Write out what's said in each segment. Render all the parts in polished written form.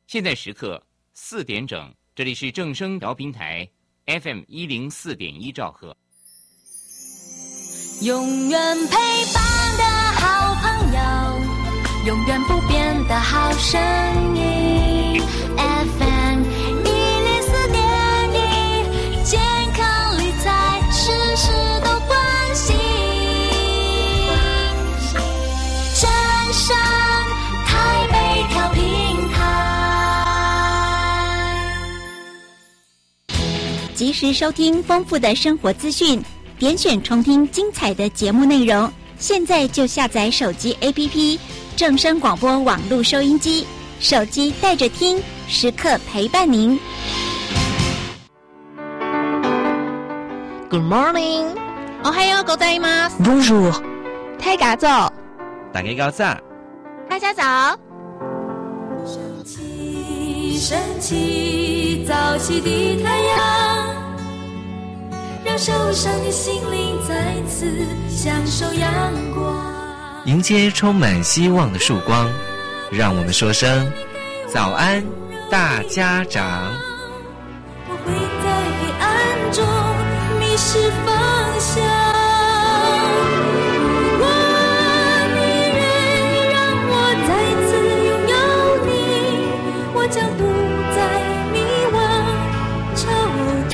现在时刻4点整，这里是正声调频台 FM104.1兆赫。 永远陪伴的好朋友，永远不变的好声音 FM104.1，健康理财事事都关心。正声台北调频台， 及时收听丰富的生活资讯，点选重听精彩的节目内容。现在就下载手机 APP 正声广播网络收音机，手机带着听，时刻陪伴您。 Good morning， おはようございます。 Bonjour， 太嘎早， 大家早， 大家早。 升起，升起，早起的太阳，让受伤的心灵再次享受阳光。 迎接充满希望的曙光，让我们说声早安，大家长。 我会在黑暗中迷失方向，如果你愿意让我再次拥有你，我将不再迷惘惆怅。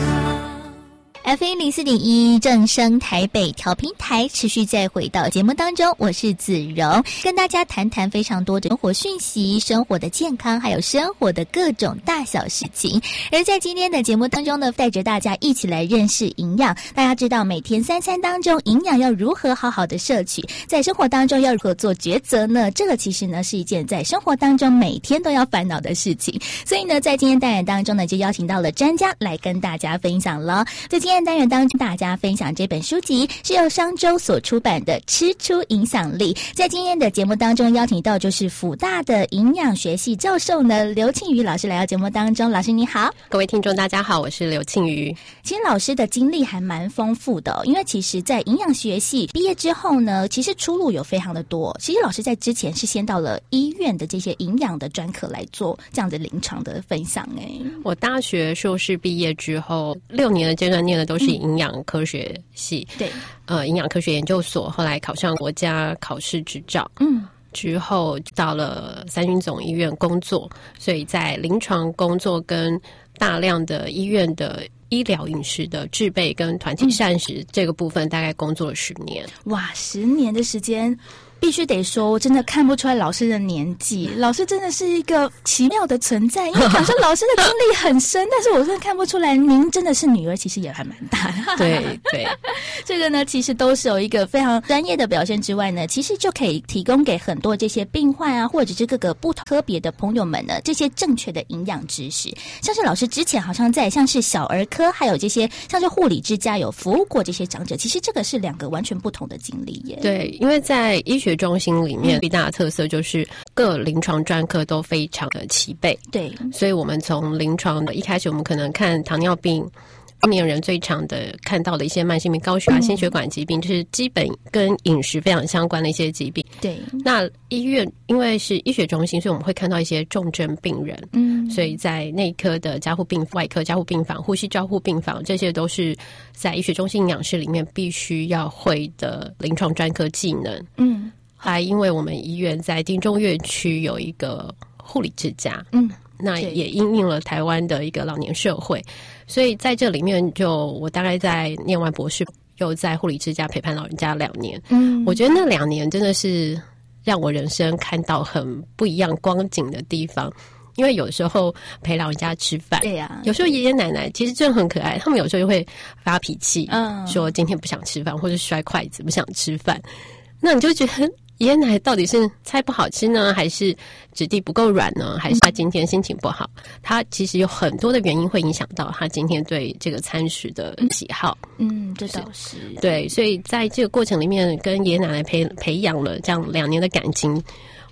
FM104.1正声台北调频台，持续再回到节目当中，我是子荣，跟大家谈谈非常多的生活讯息、生活的健康，还有生活的各种大小事情。而在今天的节目当中呢，带着大家一起来认识营养。大家知道每天3餐当中营养要如何好好的摄取，在生活当中要如何做抉择呢？这个其实呢是一件在生活当中每天都要烦恼的事情。所以呢，在今天单元当中呢，就邀请到了专家来跟大家分享了。在今天单元当中，大家分享这本书籍是由商周所出版的《吃出影响力》。在今天的节目当中，邀请到就是辅大的营养学系教授呢刘庆瑜老师来到节目当中。老师你好。 各位听众大家好，我是刘庆瑜。 其实老师的经历还蛮丰富的因为其实在营养学系毕业之后呢，其实出路有非常的多。其实老师在之前是先到了医院的这些营养的专科来做这样的临床的分享。 我大学硕士毕业之后6年的阶段念的都是营养科学系， 对， 营养科学研究所，后来考上国家考试执照，之后到了三军总医院工作，所以在临床工作跟大量的医院的医疗饮食的制备跟团体膳食这个部分大概工作了10年。 哇，10年的时间。必须得说，我真的看不出来老师的年纪。老师真的是一个奇妙的存在，因为好像老师的经历很深，但是我真的看不出来您真的是女儿，其实也还蛮大的。 对对， 这个呢，其实都是有一个非常专业的表现之外呢，其实就可以提供给很多这些病患啊，或者是各个不同科别的朋友们呢，这些正确的营养知识。像是老师之前好像在像是小儿科，还有这些像是护理之家有服务过这些长者，其实这个是2个完全不同的经历耶。 对，因为在医学中心里面最大的特色就是各临床专科都非常的齐备。 对， 所以我们从临床的一开始，我们可能看糖尿病，中年人最常的看到的一些慢性病、高血压、心血管疾病，就是基本跟饮食非常相关的一些疾病。 对， 那医院因为是医学中心，所以我们会看到一些重症病人。所以在内科的加护病房、外科加护病房、呼吸照护病房，这些都是在医学中心营养师里面必须要会的临床专科技能。还因为我们医院在丁中院区有一个护理之家，那也因应了台湾的一个老年社会，所以在这里面我大概在念完博士，又在护理之家陪伴老人家2年。我觉得那2年真的是让我人生看到很不一样光景的地方。因为有时候陪老人家吃饭，对呀，有时候爷爷奶奶其实真的很可爱，他们有时候就会发脾气，说今天不想吃饭，或者摔筷子不想吃饭，那你就觉得爷爷奶奶到底是菜不好吃呢，还是质地不够软呢，还是他今天心情不好？他其实有很多的原因会影响到他今天对这个餐食的喜好。 这倒是对，所以在这个过程里面，跟爷爷奶奶培养了这样2年的感情。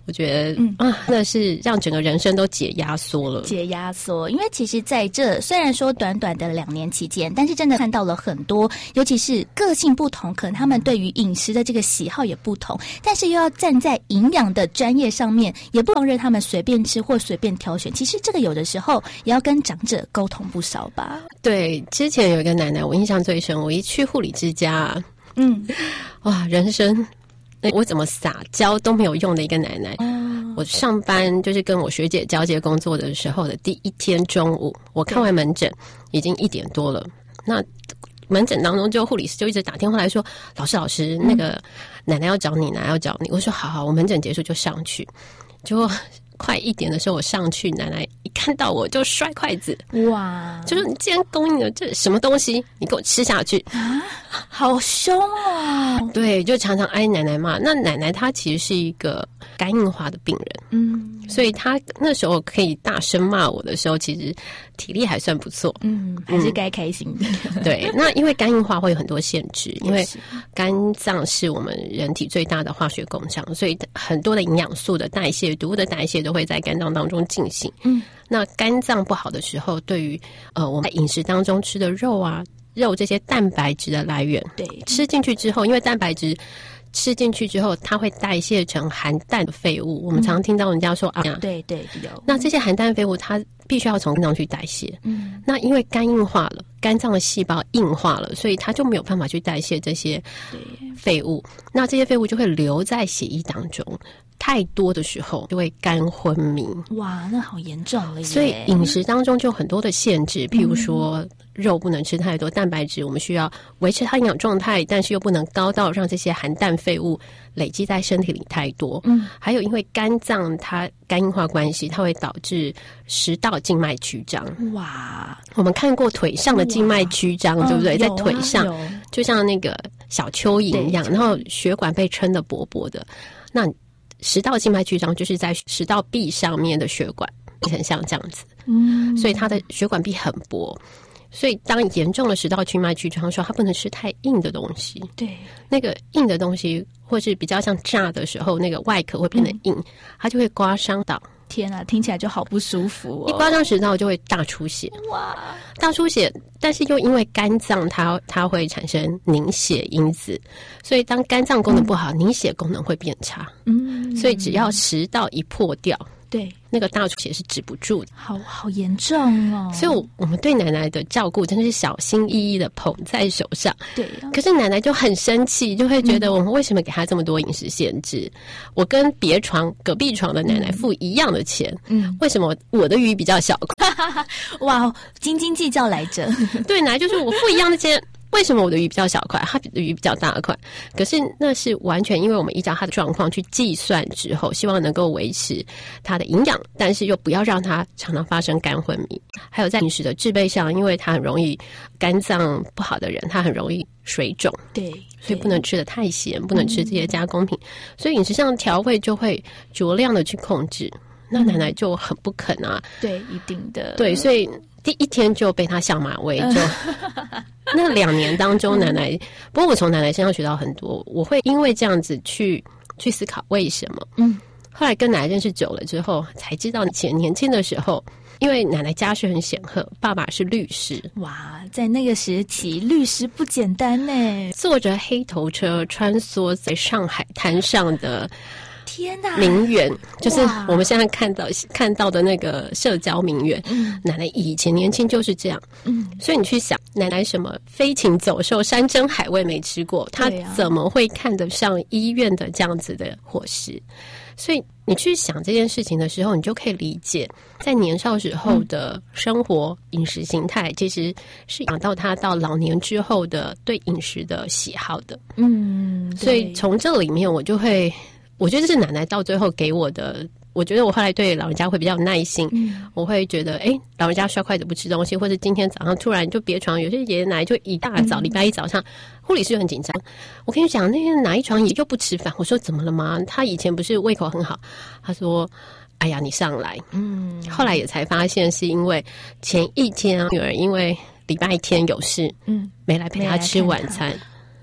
我觉得真的是让整个人生都解压缩了。 解压缩，因为其实在这虽然说短短的2年期间，但是真的看到了很多，尤其是个性不同，可能他们对于饮食的这个喜好也不同，但是又要站在营养的专业上面，也不放任他们随便吃或随便挑选。其实这个有的时候也要跟长者沟通不少吧。 对，之前有一个奶奶我印象最深，我一去护理之家，哇，人生我怎么撒娇都没有用的一个奶奶。我上班就是跟我学姐交接工作的时候的第一天中午，我看完门诊已经1点多了，那门诊当中就护理师就一直打电话来说，老师那个奶奶要找你，奶奶要找你。我说好，我门诊结束就上去。结果快1点的时候我上去，奶奶一看到我就摔筷子，哇，就说你既然供应了这什么东西，你给我吃下去啊， 好凶哦。 对，就常常挨奶奶骂。那奶奶她其实是一个肝硬化的病人，所以她那时候可以大声骂我的时候，其实体力还算不错， 还是该开心的。 对，那因为肝硬化会有很多限制，因为肝脏是我们人体最大的化学工厂，所以很多的营养素的代谢、毒物的代谢都会在肝脏当中进行。那肝脏不好的时候，对于我们在饮食当中吃的肉这些蛋白质的来源，对，吃进去之后，因为蛋白质吃进去之后，它会代谢成含氮的废物。我们常听到人家说对，有。 那这些含氮废物，它必须要从肝脏去代谢。那因为肝硬化了，肝脏的细胞硬化了，所以它就没有办法去代谢这些废物。那这些废物就会留在血液当中。太多的时候就会肝昏迷。 哇，那好严重了耶。 所以饮食当中就很多的限制，譬如说肉不能吃太多，蛋白质我们需要维持它营养状态，但是又不能高到让这些含氮废物累积在身体里太多。还有因为肝脏它肝硬化关系，它会导致食道静脉曲张。哇，我们看过腿上的静脉曲张，对不对？在腿上就像那个小蚯蚓一样，然后血管被撑得薄薄的。那食道静脉曲张就是在食道壁上面的血管很像这样子，所以它的血管壁很薄，所以当严重的食道静脉曲张的时候，它不能吃太硬的东西。对，那个硬的东西或是比较像炸的时候，那个外壳会变得硬，它就会刮伤到。 天啊，听起来就好不舒服哦！ 一刮伤食道就会大出血。哇，大出血，但是又因为肝脏它会产生凝血因子，所以当肝脏功能不好，凝血功能会变差。所以只要食道一破掉，对，那个大出血是止不住的， 好严重哦！ 所以我们对奶奶的照顾真的是小心翼翼的捧在手上。对，可是奶奶就很生气，就会觉得我们为什么给她这么多饮食限制？我跟隔壁床的奶奶付一样的钱，为什么我的鱼比较小块？ 哇，斤斤计较来着。 对，奶奶就是我付一样的钱。为什么我的鱼比较小块，他的鱼比较大块？可是那是完全因为我们依照他的状况去计算之后，希望能够维持他的营养，但是又不要让他常常发生肝昏迷。还有在饮食的制备上，因为他很容易肝脏不好的人，他很容易水肿，对，所以不能吃得太咸，不能吃这些加工品，所以饮食上的调味就会酌量的去控制。那奶奶就很不肯啊， 对，一定的， 对，所以第一天就被他下马威，就那2年当中，奶奶，不过我从奶奶身上学到很多，我会因为这样子去思考为什么。后来跟奶奶认识久了之后，才知道以前年轻的时候，因为奶奶家世很显赫，爸爸是律师。 哇，在那个时期，律师不简单呢， 坐着黑头车穿梭在上海滩上的。 天哪！ 名媛就是我们现在看到的那个社交名媛。奶奶以前年轻就是这样。所以你去想，奶奶什么飞禽走兽、山珍海味没吃过，她怎么会看得上医院的这样子的伙食？所以你去想这件事情的时候，你就可以理解，在年少时候的生活饮食形态，其实是养到他到老年之后的对饮食的喜好的。所以从这里面我觉得这是奶奶到最后给我的。我觉得我后来对老人家会比较有耐心，我会觉得老人家摔筷子不吃东西，或者今天早上突然就别床，有些爷爷奶奶就一大早礼拜一早上，护理师就很紧张。我跟你讲，那天哪一床也就不吃饭，我说怎么了吗？他以前不是胃口很好，他说哎呀你上来。后来也才发现是因为前一天女儿因为礼拜天有事，没来陪他吃晚餐。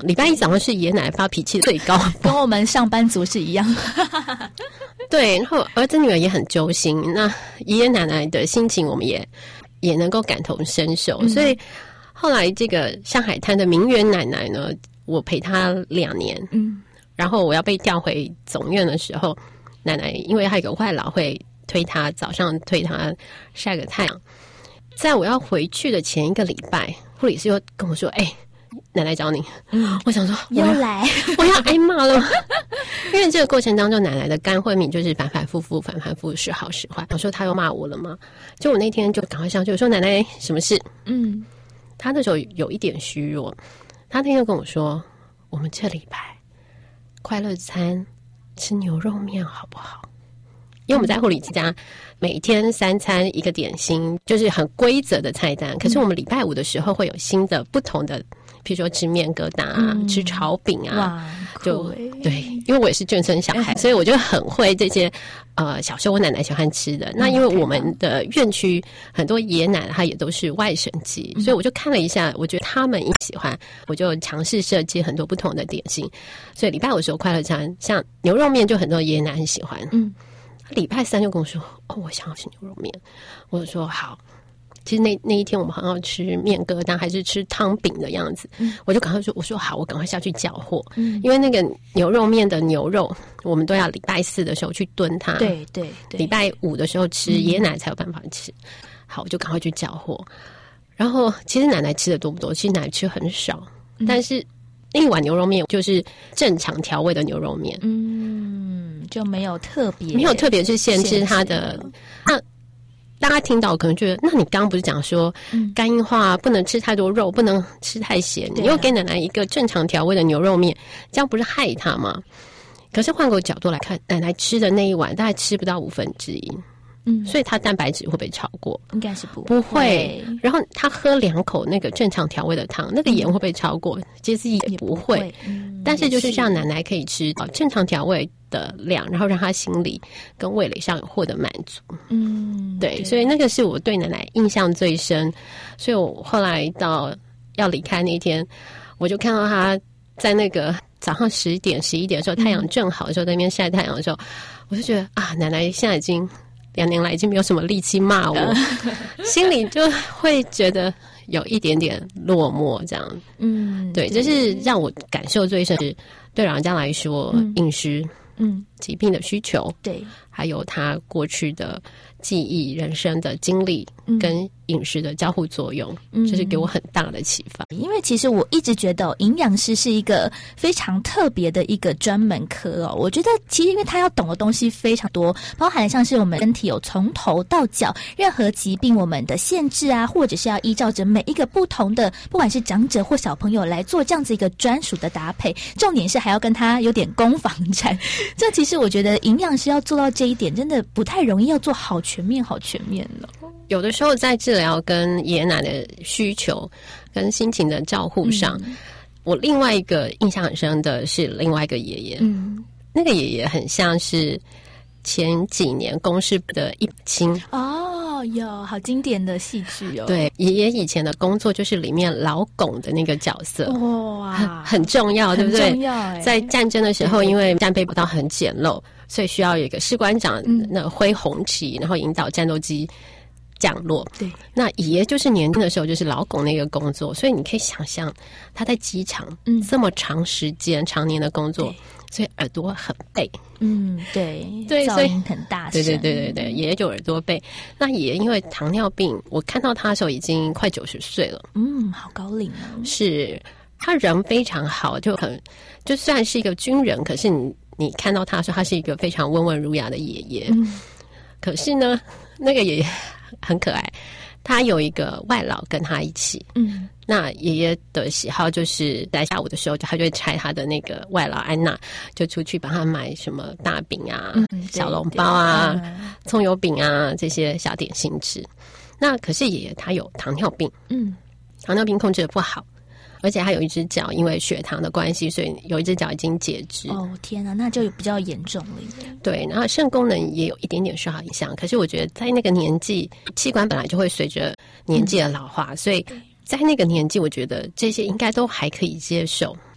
礼拜一早上是爷爷奶奶发脾气最高， 跟我们上班族是一样。 对，然后儿子女儿也很揪心，那爷爷奶奶的心情我们也能够感同身受，所以后来这个上海滩的名媛奶奶呢，我陪她2年，然后我要被调回总院的时候，奶奶因为她有个外劳会推她早上推她晒个太阳，在我要回去的前一个礼拜，护理师又跟我说：“奶奶找你。”我想说又来， 我要挨骂了。因为这个过程当中，奶奶的肝昏迷就是反反复复时好时坏。我说她又骂我了吗？就我那天就赶快上去，我说奶奶什么事？她那时候有一点虚弱，她那天就跟我说：“我们这礼拜快乐餐吃牛肉面好不好？”因为我们在护理之家每天3餐一个点心，就是很规则的菜单。可是我们礼拜5的时候会有新的不同的，比如说吃面疙瘩啊，吃炒饼啊，就对，因为我也是眷村小孩，所以我就很会这些小时候我奶奶喜欢吃的。那因为我们的院区很多爷爷奶奶他也都是外省籍，所以我就看了一下，我觉得他们也喜欢，我就尝试设计很多不同的点心。所以礼拜5的时候快乐餐，像牛肉面就很多爷爷奶奶很喜欢。礼拜3就跟我说：“我想要吃牛肉面。”我就说好。其实那一天我们好像吃面疙瘩还是吃汤饼的样子，我就赶快说：“我说好，我赶快下去缴货。”因为那个牛肉面的牛肉，我们都要礼拜4的时候去炖它， 对， 礼拜5的时候吃，爷爷奶奶才有办法吃。好，我就赶快去缴货。然后其实奶奶吃的多不多？其实奶奶吃很少，但是那一碗牛肉面就是正常调味的牛肉面， 就没有特别去限制它的。那大家听到可能觉得，那你刚刚不是讲说肝硬化不能吃太多肉，不能吃太咸，你又给奶奶一个正常调味的牛肉面，这样不是害她吗？可是换个角度来看，奶奶吃的那一碗大概吃不到1/5，所以她蛋白质会不会超过？ 应该是不会。然后她喝2口那个正常调味的汤，那个盐会不会超过？其实也不会。但是就是让奶奶可以吃正常调味的量，然后让她心理跟味蕾上有获得满足。对，所以那个是我对奶奶印象最深。所以我后来到要离开那天，我就看到她在那个早上10点11点的时候，太阳正好的时候，在那边晒太阳的时候，我就觉得奶奶现在已经2年来已经没有什么力气骂我，心里就会觉得有一点点落寞这样。对，这是让我感受最深，是对老人家来说，饮食疾病的需求， 对， 还有他过去的记忆、人生的经历跟饮食的交互作用，这是给我很大的启发。 因为其实我一直觉得营养师是一个非常特别的一个专门科哦。我觉得其实因为他要懂的东西非常多，包含像是我们身体有从头到脚任何疾病我们的限制啊，或者是要依照着每一个不同的不管是长者或小朋友来做这样子一个专属的搭配，重点是还要跟他有点攻防战。这其实我觉得营养师要做到这一点真的不太容易，要做好全面了。 有的时候在治疗跟爷爷奶奶的需求跟心情的照护上，我另外一个印象很深的是另外一个爷爷，那个爷爷很像是前几年公视的一清有好经典的戏剧哦。 对，爷爷以前的工作就是里面老巩的那个角色，哇，很重要，对不对？ 很重要。 在战争的时候，因为战备步道很简陋，所以需要有一个士官长那挥红旗，然后引导战斗机降落。 对， 那爷爷就是年轻的时候就是老巩那个工作，所以你可以想象他在机场这么长时间、常年的工作，所以耳朵很背。 对， 噪音很大声。 对，爷爷就耳朵背。那爷爷因为糖尿病，我看到他的时候已经快90岁了。 好高龄哦。 是，他人非常好，就虽然是一个军人，可是你看到他的时候，他是一个非常温文儒雅的爷爷。可是呢，那个爷爷很可爱，他有一个外劳跟他一起。那爷爷的喜好就是在下午的时候，他就会拆他的那个外劳安娜，就出去帮他买什么大饼啊、小笼包啊、葱油饼啊这些小点心吃。那可是爷爷他有糖尿病，糖尿病控制得不好，而且他有一只脚因为血糖的关系，所以有一只脚已经截肢。 天哪，那就比较严重了耶。 对，然后肾功能也有一点点受到影响。可是我觉得在那个年纪，器官本来就会随着年纪的老化，所以在那个年纪，我觉得这些应该都还可以接受。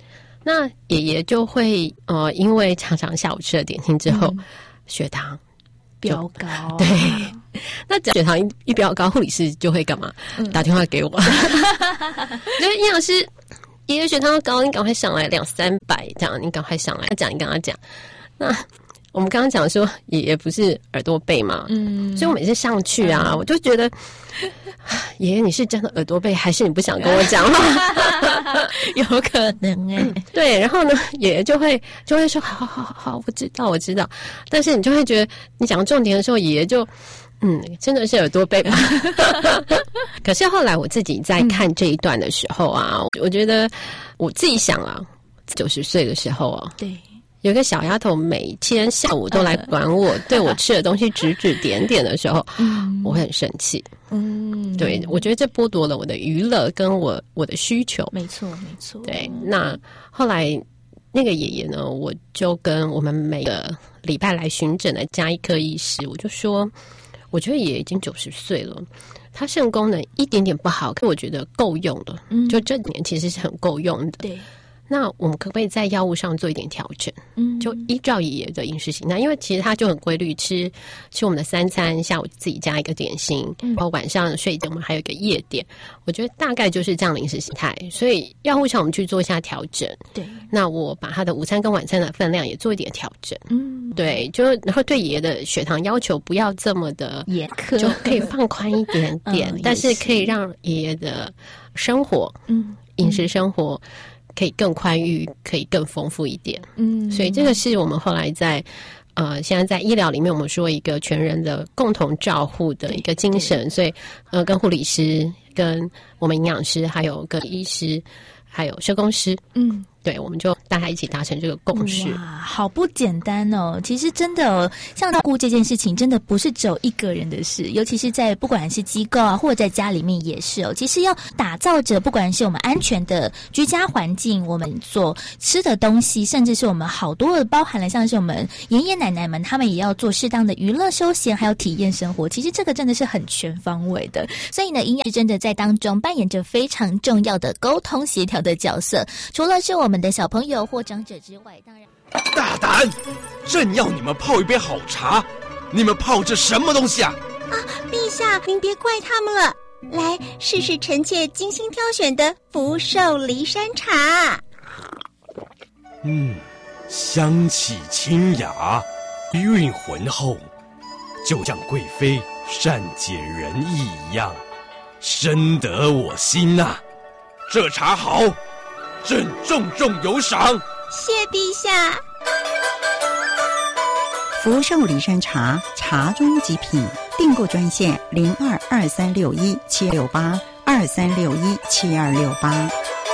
那爷爷就会因为常常下午吃了点心之后，血糖飙高。 对，那血糖一飙高，护理师就会干嘛？打电话给我，就是营养师，爷爷血糖高，你赶快上来200-300这样，你赶快上来，你跟他讲。那我们刚刚讲说，爷爷不是耳朵背嘛，所以我每次上去啊，我就觉得，爷爷你是真的耳朵背，还是你不想跟我讲话？ 有可能对，然后呢，爷爷就会说，好，我知道，但是你就会觉得，你讲重点的时候，爷爷就。真的是耳朵背吧。可是后来我自己在看这一段的时候啊，我觉得我自己想啊，90岁的时候啊， 对， 有个小丫头每天下午都来管我，对我吃的东西指指点点的时候，我会很生气。对，我觉得这剥夺了我的娱乐跟我的需求。 没错。 对，那后来那个爷爷呢，我就跟我们每个礼拜来巡诊的家医科医师，我就说。我觉得爷爷已经90岁了，他肾功能一点点不好，可我觉得够用了。就这年其实是很够用的。对，那我们可不可以在药物上做一点调整？就依照爷爷的饮食形态，因为其实他就很规律吃我们的3餐，下午自己加一个点心，然后晚上睡前我们还有一个夜点。我觉得大概就是这样的饮食形态，所以药物上我们去做一下调整。对，那我把他的午餐跟晚餐的分量也做一点调整。对，就然后对爷爷的血糖要求不要这么的严苛， 就可以放宽一点点，但是可以让爷爷的生活，饮食生活可以更宽裕，可以更丰富一点。所以这个是我们后来在现在在医疗里面，我们说一个全人的共同照护的一个精神。所以跟护理师、跟我们营养师，还有跟医师，还有社工师，对，我们就大家一起达成这个共识。 哇，好不简单哦！其实真的像照顾这件事情，真的不是只有一个人的事，尤其是在不管是机构啊，或者在家里面也是哦。其实要打造着，不管是我们安全的居家环境，我们所吃的东西，甚至是我们好多的包含了像是我们爷爷奶奶们，他们也要做适当的娱乐休闲，还有体验生活。其实这个真的是很全方位的。所以呢，营养师真的在当中扮演着非常重要的沟通协调的角色。除了是我们的小朋友或长者之外，当然大胆，朕要你们泡一杯好茶，你们泡这什么东西啊？ 陛下您别怪他们了，来试试臣妾精心挑选的福寿梨山茶。 香气清雅，韵浑厚，就像贵妃善解人意一样，深得我心啊。这茶好，朕重重有赏。 谢陛下。 福寿梨山茶，茶中极品，订购专线0223617268，23617268。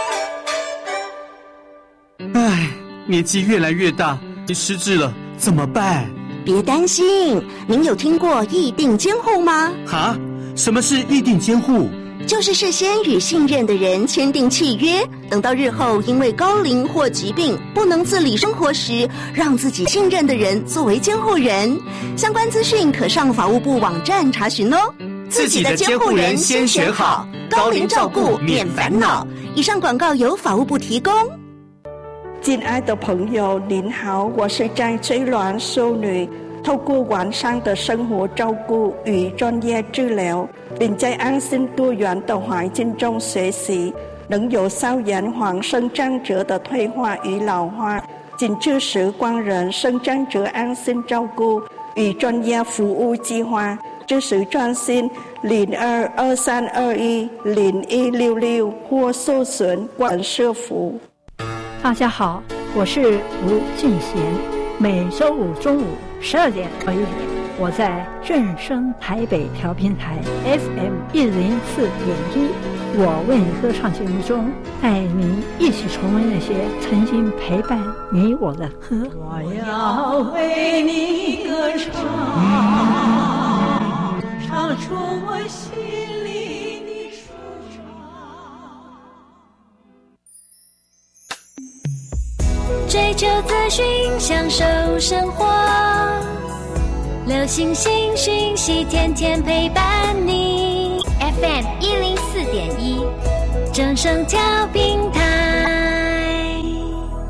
唉，年纪越来越大，你失智了怎么办？ 别担心，您有听过议定监护吗？ 哈？什么是议定监护？ 就是事先与信任的人签订契约，等到日后因为高龄或疾病不能自理生活时，让自己信任的人作为监护人。相关资讯可上法务部网站查询哦。 自己的监护人先选好，高龄照顾免烦恼。 以上广告由法务部提供。 亲爱的朋友您好，我是在追鸾淑女，透过完善的生活照顾与专业治疗，并在安心多元的环境中学习，能有效延缓生长者的退化与老化。紧致时光人生长者安心照顾与专业服务计划，支持专线0223210166或搜寻管社福。 大家好，我是吴俊贤，每周五中午12点到1点，我在正声台北调频台 FM104.1，我为你歌唱节目中，带您一起重温那些曾经陪伴你我的歌。我要为你歌唱，唱出我心里的舒畅。 追求资讯，享受生活，流行新讯息，天天陪伴你。FM104.1，正声调频台。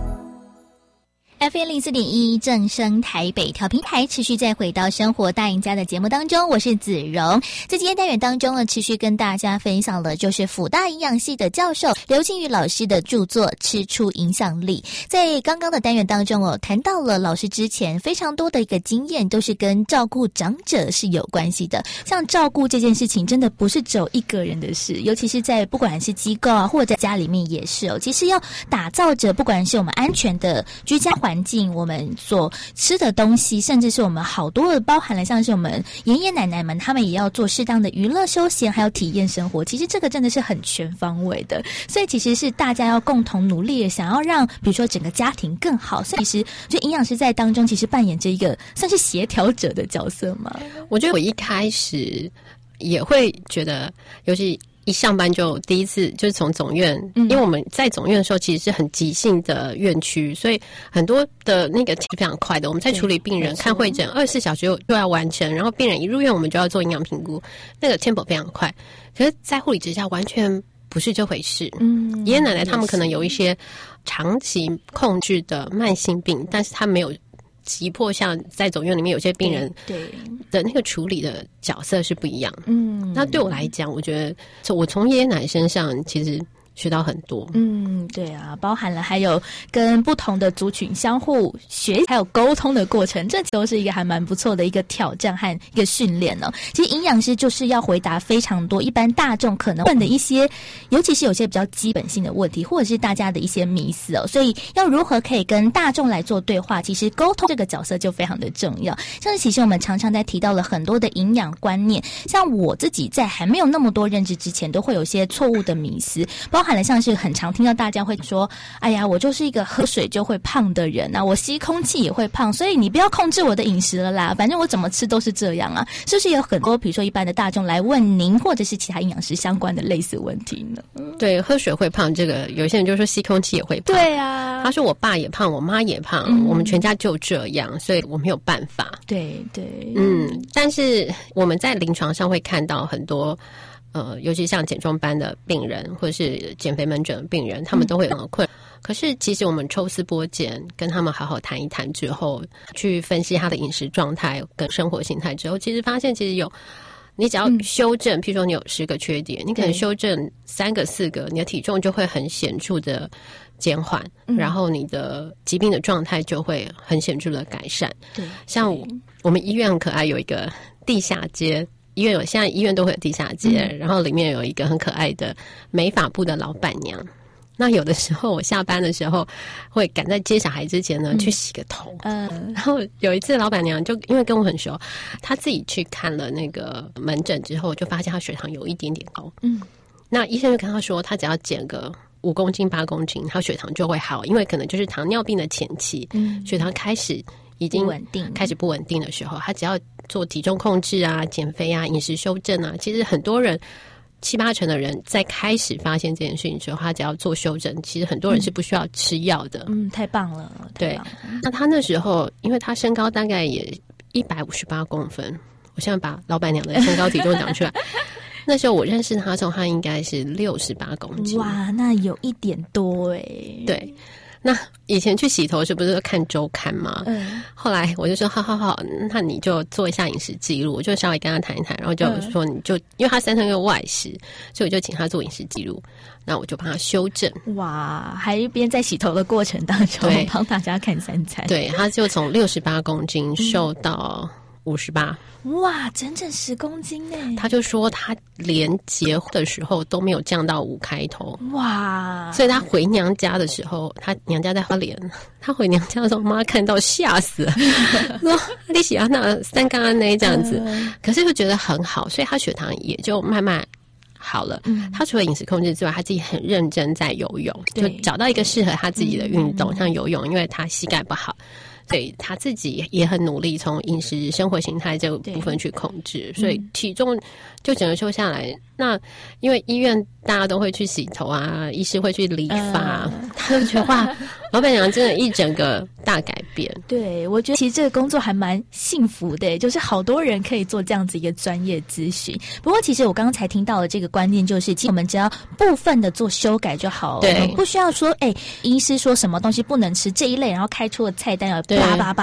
FM04.1正声台北调频台，持续再回到生活大赢家的节目当中，我是子荣。在今天单元当中呢，持续跟大家分享的就是辅大营养系的教授刘庆宇老师的著作《吃出影响力》。在刚刚的单元当中谈到了老师之前非常多的一个经验都是跟照顾长者是有关系的。像照顾这件事情真的不是只有一个人的事，尤其是在不管是机构啊或者在家里面也是其实要打造着不管是我们安全的居家环境，我们所吃的东西，甚至是我们好多的包含了像是我们爷爷奶奶们他们也要做适当的娱乐休闲还有体验生活，其实这个真的是很全方位的，所以其实是大家要共同努力的想要让比如说整个家庭更好，所以其实就营养师在当中其实扮演着一个算是协调者的角色嘛。 我觉得我一开始也会觉得，尤其一上班就第一次就是从总院，因为我们在总院的时候其实是很急性的院区，所以很多的那个非常快的，我们在处理病人看会诊24小时就要完成，然后病人一入院我们就要做营养评估，那个 tempo 非常快。可是在护理之下完全不是这回事。爷爷奶奶他们可能有一些长期控制的慢性病，但是他没有急迫像在总院里面有些病人的那个处理的角色是不一样。那对我来讲，我觉得我从爷爷奶奶身上其实学到很多。 对啊，包含了还有跟不同的族群相互学还有沟通的过程，这都是一个还蛮不错的一个挑战和一个训练其实营养师就是要回答非常多一般大众可能问的一些，尤其是有些比较基本性的问题，或者是大家的一些迷思所以要如何可以跟大众来做对话，其实沟通这个角色就非常的重要。像是其实我们常常在提到了很多的营养观念，像我自己在还没有那么多认知之前都会有些错误的迷思，包含了像是很常听到大家会说，哎呀我就是一个喝水就会胖的人啊，我吸空气也会胖，所以你不要控制我的饮食了啦，反正我怎么吃都是这样啊。是不是有很多比如说一般的大众来问您或者是其他营养师相关的类似问题呢？ 对，喝水会胖这个有些人就说吸空气也会胖。 对啊， 他说我爸也胖我妈也胖，我们全家就这样，所以我没有办法。 对， 但是我们在临床上会看到很多尤其像减重班的病人或者是减肥门诊的病人，他们都会很困可是其实我们抽丝剥茧跟他们好好谈一谈之后，去分析他的饮食状态跟生活形态之后，其实发现其实你只要修正譬如说你有10个缺点，你可能修正3个4个，你的体重就会很显著的减缓，然后你的疾病的状态就会很显著的改善。 对， 像我们医院很可爱，有一个地下街，现在医院都会有地下街，然后里面有一个很可爱的美发部的老板娘。那有的时候我下班的时候会赶在接小孩之前呢去洗个头。然后有一次老板娘就因为跟我很熟，她自己去看了那个门诊之后，就发现她血糖有一点点高。那医生就跟她说，她只要减个5公斤8公斤，她血糖就会好，因为可能就是糖尿病的前期，血糖开始已经开始不稳定的时候，她只要做体重控制啊、减肥啊、饮食修正啊，其实很多人7、8成的人在开始发现这件事情之后，他只要做修正，其实很多人是不需要吃药的。 太棒了。 对，那他那时候因为他身高大概也158公分，我现在把老板娘的身高体重讲出来那时候我认识他的时候，他应该是68公斤。 哇，那有一点多对，那以前去洗头是不是看周刊吗？后来我就说好，那你就做一下饮食记录，我就稍微跟他谈一谈，然后就说你就因为他3餐又外食，所以我就请他做饮食记录，那我就帮他修正。 哇，还一边在洗头的过程当中帮大家看3餐。 对，他就从68公斤瘦到58。 哇，整整10公斤呢！ 他就说他连结婚的时候都没有降到5开头。 哇！ 所以他回娘家的时候，他娘家在花莲，他回娘家的时候，妈看到吓死了，说你喜欢那3缸安那这样子，可是又觉得很好，所以他血糖也就慢慢好了。他除了饮食控制之外，他自己很认真在游泳，就找到一个适合他自己的运动，像游泳，因为他膝盖不好。对，他自己也很努力从饮食生活形态这个部分去控制，所以体重就整个瘦下来。 那因为医院大家都会去洗头啊，医师会去理发，他就觉得哇，老板娘真的一整个大改变。 对，我觉得其实这个工作还蛮幸福的，就是好多人可以做这样子一个专业咨询。不过其实我刚刚才听到的这个观念就是，其实我们只要部分的做修改就好了，对，不需要说医师说什么东西不能吃这一类，然后开出的菜单有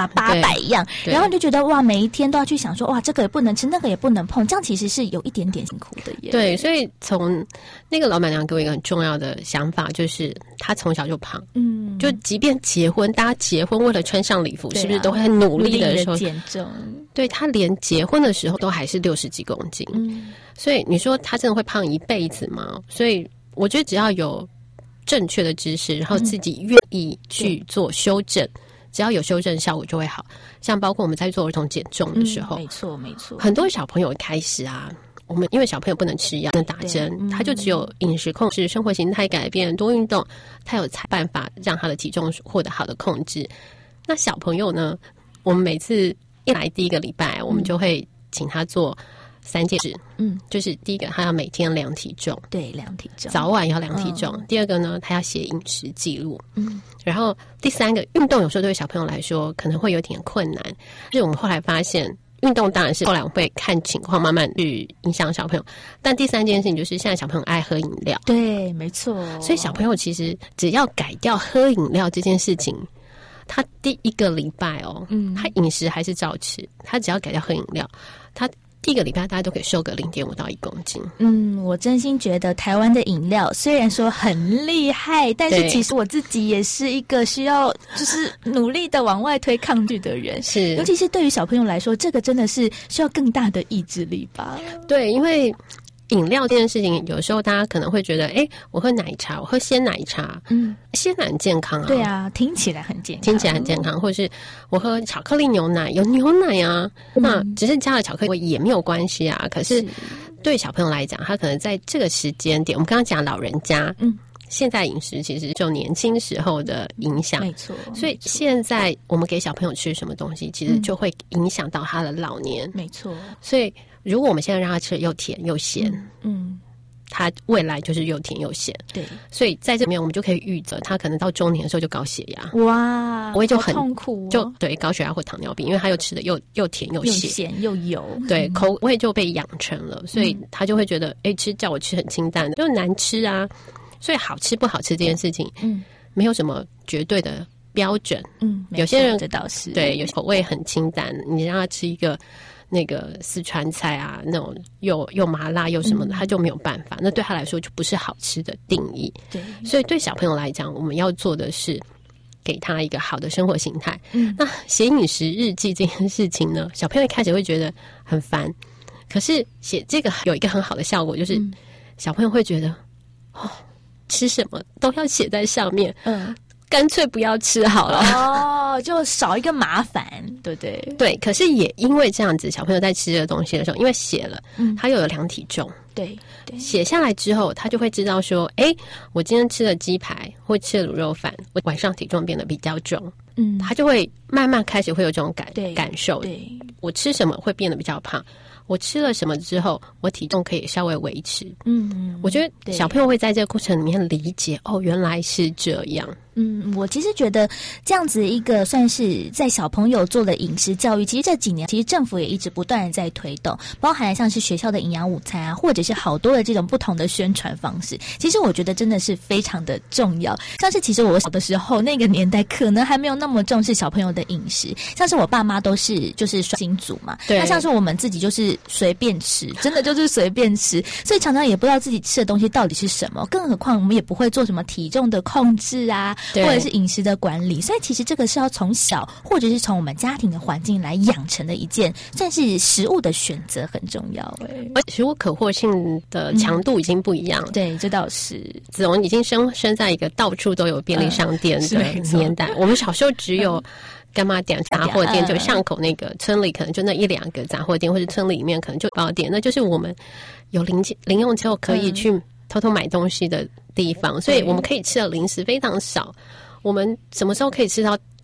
800样，然后你就觉得哇，每一天都要去想说哇，这个也不能吃，那个也不能碰，这样其实是有一点点辛苦的耶。 对，所以从那个老板娘给我一个很重要的想法，就是她从小就胖，就即便结婚，大家结婚为了穿上礼服，是不是都会很努力的说减重？ 对，她连结婚的时候都还是60几公斤，所以你说她真的会胖一辈子吗？所以我觉得只要有正确的知识，然后自己愿意去做修正，只要有修正，效果就会好。像包括我们在做儿童减重的时候， 没错， 很多小朋友开始啊。我们因为小朋友不能吃药、不能打针，他就只有饮食控制、生活形态改变、多运动，他有办法让他的体重获得好的控制。那小朋友呢，我们每次一来第一个礼拜，我们就会请他做3件事。就是第一个，他要每天量体重， 对，量体重， 早晚要量体重。第二个呢，他要写饮食记录。然后第三个，运动有时候对小朋友来说可能会有点困难，就是我们后来发现。运动当然是后来我会看情况慢慢去影响小朋友，但第三件事情就是现在小朋友爱喝饮料， 对，没错。 所以小朋友其实只要改掉喝饮料这件事情，他第一个礼拜他饮食还是照吃，他只要改掉喝饮料，他第一个礼拜大家都可以瘦个0.5到1公斤。 我真心觉得台湾的饮料虽然说很厉害，但是其实我自己也是一个需要就是努力的往外推抗拒的人。 是， 尤其是对于小朋友来说，这个真的是需要更大的意志力吧。 对，因为饮料这件事情，有时候大家可能会觉得，我喝奶茶，我喝鲜奶茶，鲜奶很健康啊。 对啊，听起来很健康， 或者是我喝巧克力牛奶，有牛奶啊，那只是加了巧克力也没有关系啊。可是对小朋友来讲，他可能在这个时间点，我们刚刚讲老人家，现在饮食其实受年轻时候的影响， 没错。 所以现在我们给小朋友吃什么东西，其实就会影响到他的老年， 没错。 所以如果我们现在让他吃又甜又咸，他未来就是又甜又咸。 对， 所以在这里面我们就可以预测，他可能到中年的时候就高血压， 哇， 我也就很痛苦就对高血压或糖尿病，因为他又吃的又甜又咸又油， 对，口味就被养成了，所以他就会觉得，叫我吃很清淡的，就难吃啊。所以好吃不好吃这件事情，没有什么绝对的标准。有些人这倒是对，有口味很清淡，你让他吃一个那个四川菜啊，那种又麻辣又什么的，他就没有办法。那对他来说就不是好吃的定义。 对， 所以对小朋友来讲，我们要做的是给他一个好的生活形态。那写饮食日记这件事情呢，小朋友一开始会觉得很烦，可是写这个有一个很好的效果，就是小朋友会觉得吃什么都要写在上面，干脆不要吃好了， 就少一个麻烦，对不对？ 对，可是也因为这样子，小朋友在吃这个东西的时候，因为写了，他又有量体重， 对， 写下来之后，他就会知道说，我今天吃了鸡排或吃了卤肉饭，我晚上体重变得比较重，他就会慢慢开始会有这种感受，对，我吃什么会变得比较胖。我吃了什么之后，我体重可以稍微维持。我觉得小朋友会在这个过程里面理解，原来是这样。 我其实觉得这样子一个算是在小朋友做的饮食教育，其实这几年其实政府也一直不断的在推动，包含像是学校的营养午餐啊，或者是好多的这种不同的宣传方式。其实我觉得真的是非常的重要。像是其实我小的时候那个年代可能还没有那么重视小朋友的饮食，像是我爸妈都是就是双薪族嘛，那像是我们自己就是随便吃，真的就是随便吃，所以常常也不知道自己吃的东西到底是什么，更何况我们也不会做什么体重的控制啊，或者是饮食的管理，所以其实这个是要从小或者是从我们家庭的环境来养成的一件算是食物的选择很重要。 食物可获性的强度已经不一样了， 对，这倒是。 子荣已经生在一个到处都有便利商店的年代，我们小时候只有干妈店杂货店，就巷口那个村里可能就那1-2个杂货店，或者村里面可能就包店，那就是我们有零用钱可以去偷偷买东西的地方，所以我们可以吃的零食非常少。我们什么时候可以吃到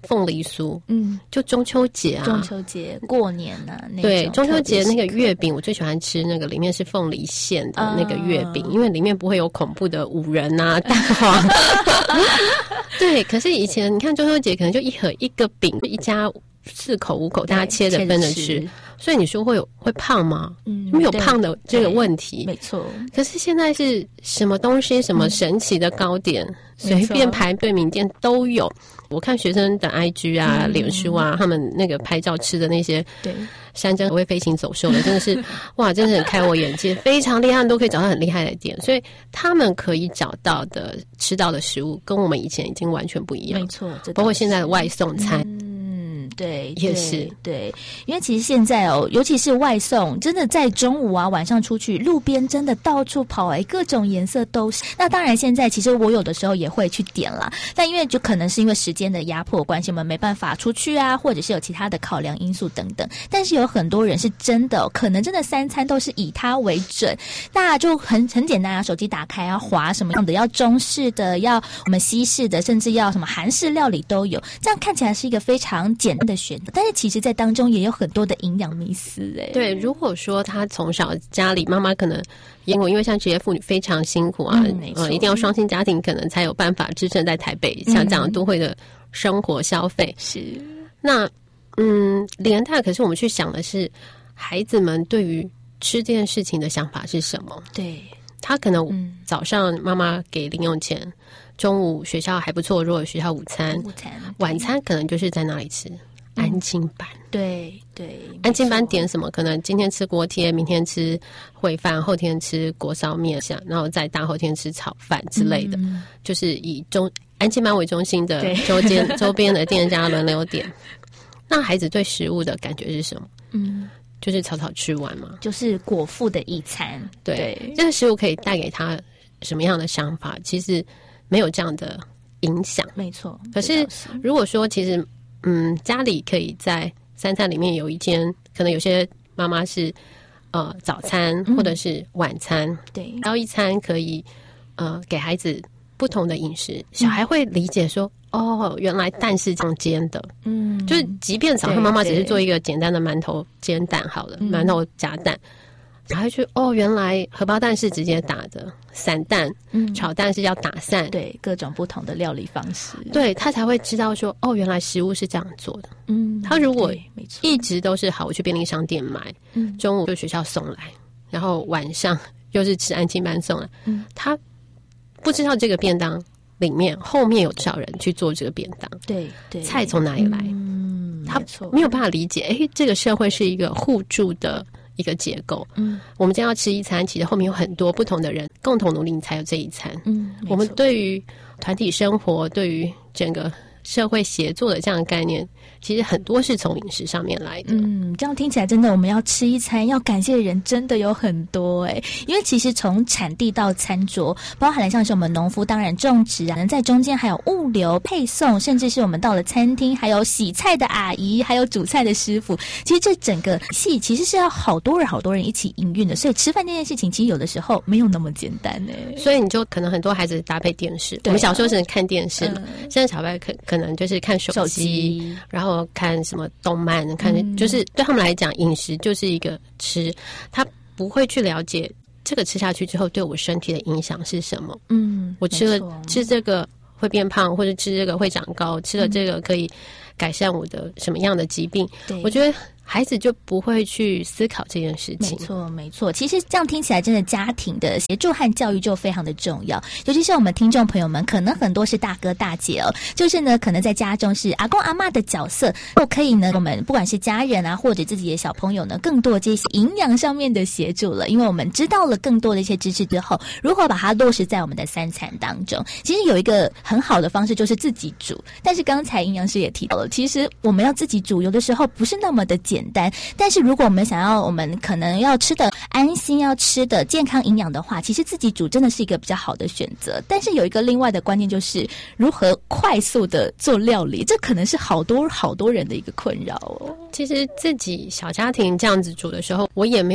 凤梨酥，就中秋节啊， 中秋节过年啊， 对，中秋节那个月饼，我最喜欢吃那个里面是凤梨馅的那个月饼，因为里面不会有恐怖的五仁啊、蛋黄。对，可是以前你看中秋节可能就一盒一个饼，一家4口5口大家切着分着吃，所以你说会胖吗？没有胖的这个问题， 没错。 可是现在是什么东西，什么神奇的糕点，随便排队名店都有。我看学生的 IG 啊、脸书啊，他们那个拍照吃的那些，对，山珍海味、飞禽走兽的，真的是哇，真的很开我眼界，非常厉害，都可以找到很厉害的店，所以他们可以找到的、吃到的食物，跟我们以前已经完全不一样。 没错， 包括现在的外送餐。 对， 也是对，因为其实现在尤其是外送，真的在中午啊、晚上出去，路边真的到处跑，各种颜色都是。那当然，现在其实我有的时候也会去点啦，但因为就可能是因为时间的压迫关系，我们没办法出去啊，或者是有其他的考量因素等等。但是有很多人是真的，可能真的3餐都是以它为准，大家就很简单啊，手机打开啊，滑什么样的，要中式的，要我们西式的，甚至要什么韩式料理都有。这样看起来是一个非常简单的选择，但是其实在当中也有很多的营养迷思。 对，如果说他从小家里妈妈可能因为像职业妇女非常辛苦啊，一定要双薪家庭可能才有办法支撑在台北像这样都会的生活消费。 是， 那连带可是我们去想的是孩子们对于吃这件事情的想法是什么？ 对， 他可能早上妈妈给零用钱，中午学校还不错，如果有学校午餐，晚餐可能就是在哪里吃安亲班。 对对， 安亲班点什么？可能今天吃锅贴，明天吃烩饭，后天吃锅烧面，然后再大后天吃炒饭之类的，就是以安亲班为中心的周边的店家轮流点。那孩子对食物的感觉是什么？就是草草吃完嘛， 就是果腹的一餐。 对，这个食物可以带给他什么样的想法？其实没有这样的影响。 没错。 可是如果说其实家里可以在3餐里面有一天，可能有些妈妈是早餐或者是晚餐， 对， 然后一餐可以给孩子不同的饮食，小孩会理解说原来蛋是这样煎的。就是即便早上妈妈只是做一个简单的馒头煎蛋好了，馒头夹蛋，小孩去原来荷包蛋是直接打的，散蛋炒蛋是要打散， 对，各种不同的料理方式， 对，他才会知道说原来食物是这样做的。他如果一直都是好，我去便利商店买，中午就学校送来，然后晚上又是吃安亲班送来，他不知道这个便当里面后面有多少人去做这个便当， 对对， 菜从哪里来，他没有办法理解这个社会是一个互助的一个结构。我们今天要吃一餐，其实后面有很多不同的人共同努力，你才有这一餐。我们对于团体生活，对于整个社会协作的这样的概念，其实很多是从饮食上面来的。 这样听起来真的，我们要吃一餐，要感谢的人真的有很多因为其实从产地到餐桌，包含了像是我们农夫，当然种植啊，在中间还有物流配送，甚至是我们到了餐厅，还有洗菜的阿姨，还有煮菜的师傅。其实这整个戏其实是要好多人一起营运的，所以吃饭这件事情其实有的时候没有那么简单所以你就可能很多孩子搭配电视，我们小时候是看电视嘛，现在小孩可能就是看手机，然后看什么动漫，看就是对他们来讲，饮食就是一个吃，他不会去了解这个吃下去之后对我身体的影响是什么。我吃这个会变胖，或者吃这个会长高，吃了这个可以改善我的什么样的疾病。我觉得孩子就不会去思考这件事情。 没错，其实这样听起来真的家庭的协助和教育就非常的重要，尤其是我们听众朋友们可能很多是大哥大姐就是呢可能在家中是阿公阿嬷的角色，都可以呢我们不管是家人啊或者自己的小朋友呢更多这些营养上面的协助了，因为我们知道了更多的一些知识之后，如何把它落实在我们的3餐当中。其实有一个很好的方式就是自己煮，但是刚才营养师也提到了，其实我们要自己煮有的时候不是那么的简单，但是如果我们想要我们可能要吃的安心，要吃的健康营养的话，其实自己煮真的是一个比较好的选择。但是有一个另外的关键就是如何快速的做料理，这可能是好多人的一个困扰其实自己小家庭这样子煮的时候，我也没有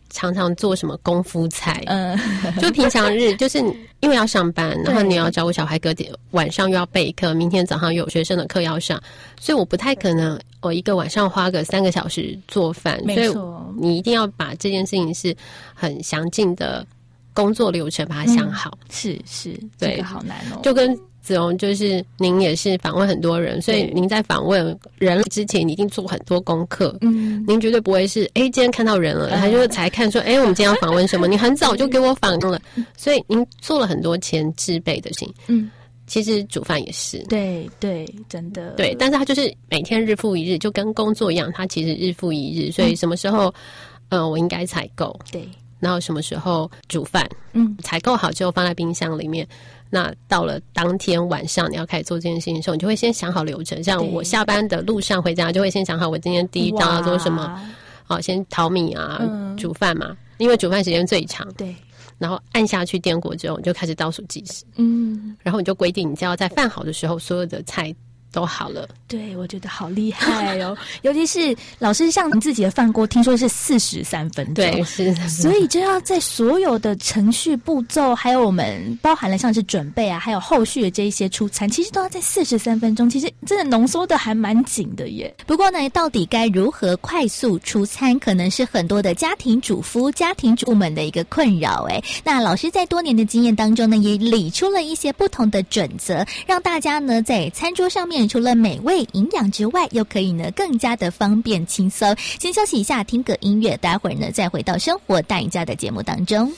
常常做什么功夫菜，就平常日就是因为要上班，然后你要照顾小孩，隔天晚上又要备课，明天早上又有学生的课要上，所以我不太可能我一个晚上花个3个小时做饭，所以你一定要把这件事情是很详尽的工作流程把它想好。 是，这个好难哦。 就跟子荣就是您也是访问很多人，所以您在访问人之前你一定做很多功课，您绝对不会是今天看到人了他就才看说我们今天要访问什么，你很早就给我访问了，所以您做了很多前置备的事情。其实煮饭也是， 对，真的对，但是它就是每天日复一日，就跟工作一样，它其实日复一日，所以什么时候我应该采购， 对， 然后什么时候煮饭，采购好之后放在冰箱里面，那到了当天晚上你要开始做这件事情的时候，你就会先想好流程。像我下班的路上回家就会先想好我今天第一道要做什么，先淘米啊，煮饭嘛，因为煮饭时间最长， 对， 然后按下去电锅之后你就开始倒数计时，然后你就规定你只要在饭好的时候所有的菜都好了。 对，我觉得好厉害哦尤其是老师像您自己的饭锅听说是43分钟， 对，是， 所以就要在所有的程序步骤，还有我们包含了像是准备啊，还有后续的这一些出餐，其实都要在43分钟，其实真的浓缩的还蛮紧的耶。 不过呢，到底该如何快速出餐，可能是很多的家庭主妇、家庭主妇们的一个困扰。那老师在多年的经验当中呢，也理出了一些不同的准则，让大家呢在餐桌上面除了美味营养之外，又可以呢更加的方便轻松。先休息一下，听个音乐，待会儿呢再回到生活大赢家的节目当中。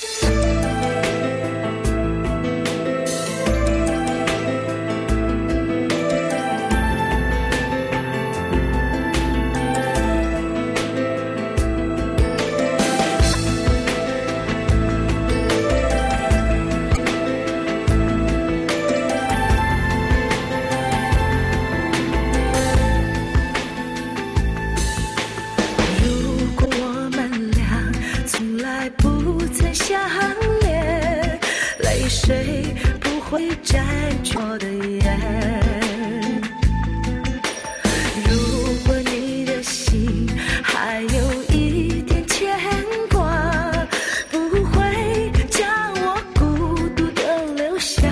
谁不会占据我的眼？如果你的心还有一点牵挂，不会将我孤独的留下。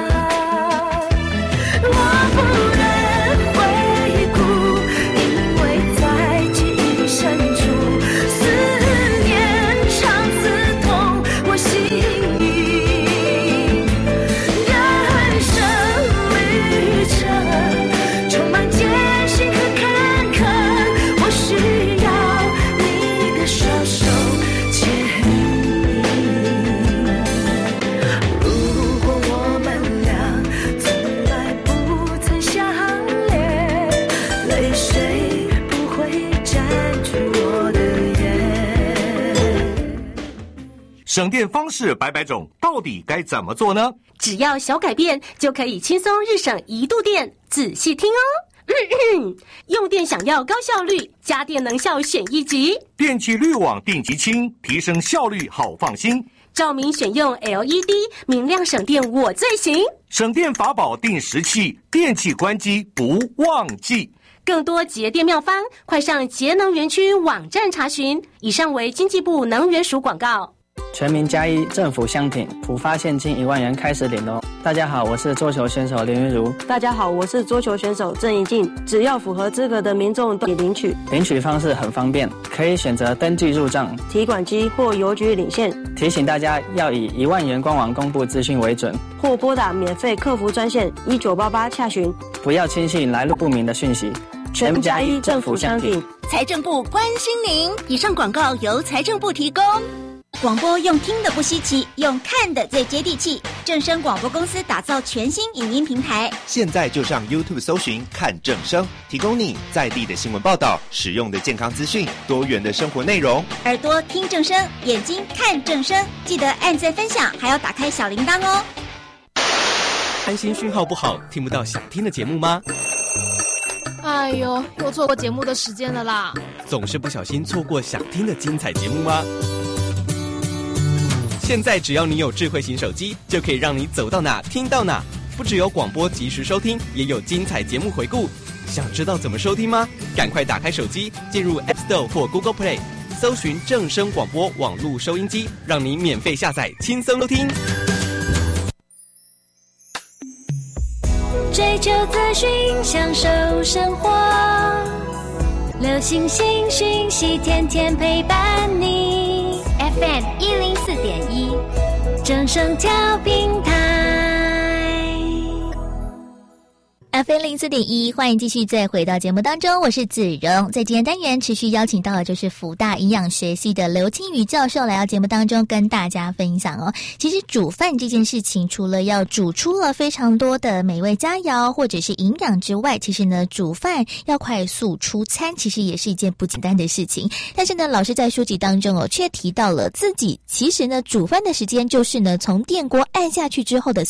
我不忍回顾，因为在记忆深处，思念常刺痛我心。 省电方式百百种，到底该怎么做呢？ 只要小改变，就可以轻松日省1度电。仔细听哦。用电想要高效率，家电能效选1级。 电器滤网定级清，提升效率好放心。 照明选用 LED， 明亮省电我最行。 省电法宝定时器，电器关机不忘记。 更多节电妙方，快上节能园区网站查询。以上为经济部能源署广告。 全民加1政府相挺，普发现金1万元开始领哦。大家好，我是桌球选手林云如。 大家好，我是桌球选手郑怡静。只要符合资格的民众都可以领取。 领取方式很方便，可以选择登记入账、 提款机或邮局领现。 提醒大家要以1万元官网公布资讯为准， 或拨打免费客服专线1988洽询。 不要轻信来路不明的讯息。 全民加1政府相挺， 财政部关心您。以上广告由财政部提供。 广播用听的不稀奇，用看的最接地气。正声广播公司打造全新影音平台， 现在就上 YouTube 搜寻看正声，提供你在地的新闻报道、实用的健康资讯、多元的生活内容。 耳朵听正声，眼睛看正声，记得按赞分享，还要打开小铃铛哦。 担心讯号不好，听不到想听的节目吗？ 哎呦，又错过节目的时间了啦！ 总是不小心错过想听的精彩节目吗？现在只要你有智慧型手机，就可以让你走到哪听到哪。不只有广播及时收听，也有精彩节目回顾。想知道怎么收听吗？赶快打开手机，进入 App Store 或 Google Play， 搜寻正声广播网络收音机，让你免费下载，轻松收听。 追求资讯，享受生活，流行新讯息，天天陪伴你。FM 104.1，正声调频台。 FM 04.1，欢迎继续再回到节目当中，我是子荣。在今天单元持续邀请到的就是辅大营养学系的刘清宇教授来到节目当中跟大家分享哦。其实煮饭这件事情，除了要煮出了非常多的美味佳肴或者是营养之外，其实呢，煮饭要快速出餐，其实也是一件不简单的事情。但是呢，老师在书籍当中却提到了自己其实呢，煮饭的时间就是呢，从电锅按下去之后的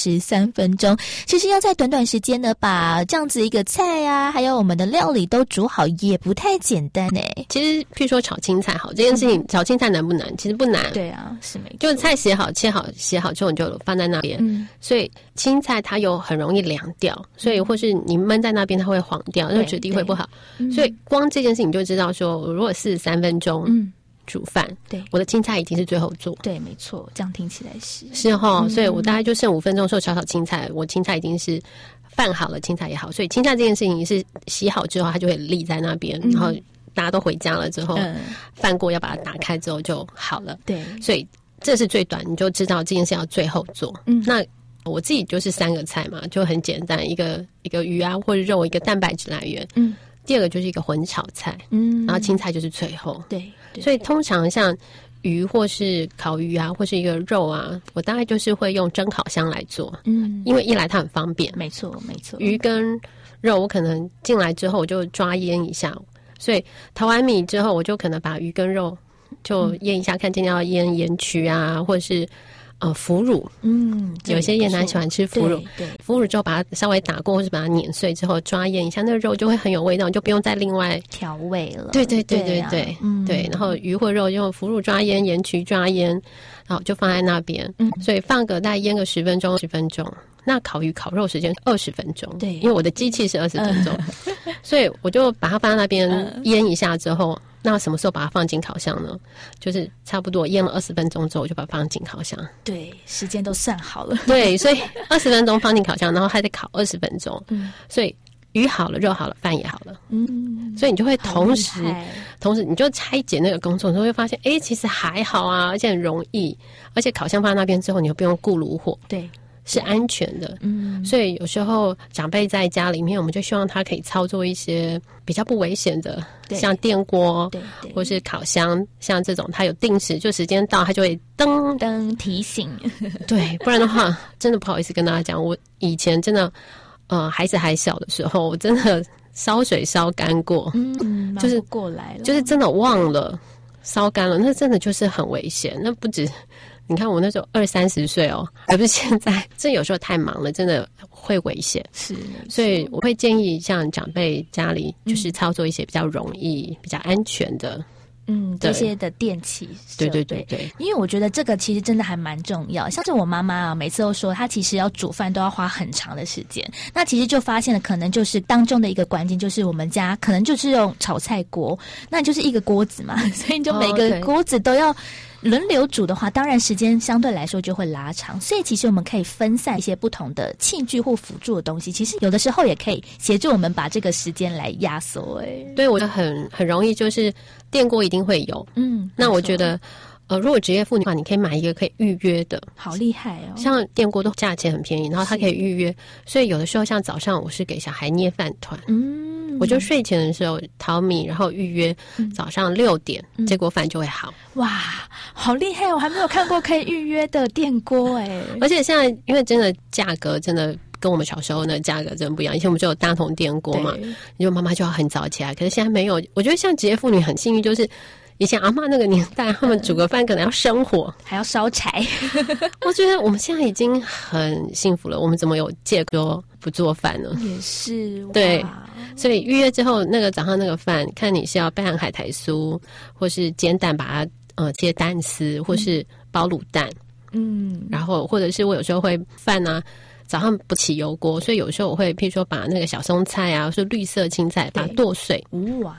43分钟，其实要在短短时间呢，把这样子一个菜啊，还有我们的料理都煮好，也不太简单欸。 其实譬如说炒青菜好这件事情，炒青菜难不难？其实不难。 对啊，是没错。 就菜洗好、切好、洗好之后，你就放在那边。所以青菜它又很容易凉掉，所以或是你焖在那边它会黄掉，那质地会不好。所以光这件事情你就知道说，如果43分钟煮饭，对，我的青菜一定是最后做。 对，没错，这样听起来是齁。所以我大概就剩5分钟的时候炒青菜，我青菜已经是饭好了，青菜也好，所以青菜这件事情是洗好之后它就会立在那边，然后大家都回家了之后，饭锅要把它打开之后就好了。对，所以这是最短，你就知道这件事要最后做。那我自己就是3个菜嘛，就很简单，一个鱼啊或者肉，一个蛋白质来源。第二个就是一个混炒菜，然后青菜就是最后。对，所以通常像鱼或是烤鱼啊，或是一个肉啊，我大概就是会用蒸烤箱来做。因为一来它很方便， 没错。 鱼跟肉我可能进来之后我就抓腌一下，所以淘完米之后我就可能把鱼跟肉就腌一下，看今天要腌盐曲啊，或者是腐乳。有些越南喜欢吃腐乳，腐乳之后把它稍微打过或是把它碾碎之后抓腌一下，那个肉就会很有味道，你就不用再另外调味了。 对，然后鱼或肉用腐乳抓腌、盐曲抓腌，然后就放在那边。所以放个大概腌个10分钟。那烤鱼烤肉时间20分钟，对，因为我的机器是20分钟，所以我就把它放在那边腌一下之后，那什么时候把它放进烤箱呢？就是差不多腌了20分钟之后，我就把它放进烤箱。 对，时间都算好了。 对，所以20分钟放进烤箱，然后还得烤20分钟。所以鱼好了，肉好了，饭也好了。所以你就会同时你就拆解那个工作，你就会发现，其实还好啊，而且很容易，而且烤箱放在那边之后，你又不用顾炉火。对。是安全的。所以有时候长辈在家里面，我们就希望他可以操作一些比较不危险的，像电锅或是烤箱，像这种它有定时，就时间到它就会噔噔提醒。 对，不然的话真的不好意思跟大家讲，我以前真的孩子还小的时候，我真的烧水烧干过。就是过来了， 就是真的忘了烧干了，那真的就是很危险。那不止你看我那时候20-30岁而不是现在，这有时候太忙了，真的会危险。是，所以我会建议像长辈家里就是操作一些比较容易、比较安全的。 这些的电器设备。 对， 因为我觉得这个其实真的还蛮重要。像是我妈妈啊，每次都说她其实要煮饭都要花很长的时间。那其实就发现了，可能就是当中的一个关键，就是我们家可能就是用炒菜锅，那就是一个锅子嘛，所以你就每个锅子都要轮流煮的话，当然时间相对来说就会拉长。所以其实我们可以分散一些不同的器具或辅助的东西，其实有的时候也可以协助我们把这个时间来压缩。 对，我觉得很容易，就是电锅一定会有。那我觉得如果职业妇女的话，你可以买一个可以预约的。 好厉害哦！ 像电锅都价钱很便宜，然后它可以预约，所以有的时候像早上我是给小孩捏饭团。我就睡前的时候淘米，然后预约早上6点，这锅饭就会好。 哇，好厉害！我还没有看过可以预约的电锅而且现在因为真的价格真的跟我们小时候的价格真的不一样。以前我们就有大同电锅嘛，你就妈妈就要很早起来，可是现在没有。我觉得像职业妇女很幸运，就是以前阿嬷那个年代，他们煮个饭可能要生火， 还要烧柴。 我觉得我们现在已经很幸福了，我们怎么有借口不做饭呢？ 也是， 对。所以预约之后，那个早上那个饭，看你是要拌海苔酥，或是煎蛋把它切蛋丝，或是包卤蛋。然后或者是我有时候会饭啊，早上不起油锅，所以有时候我会譬如说把那个小松菜啊，或是绿色青菜把它剁碎。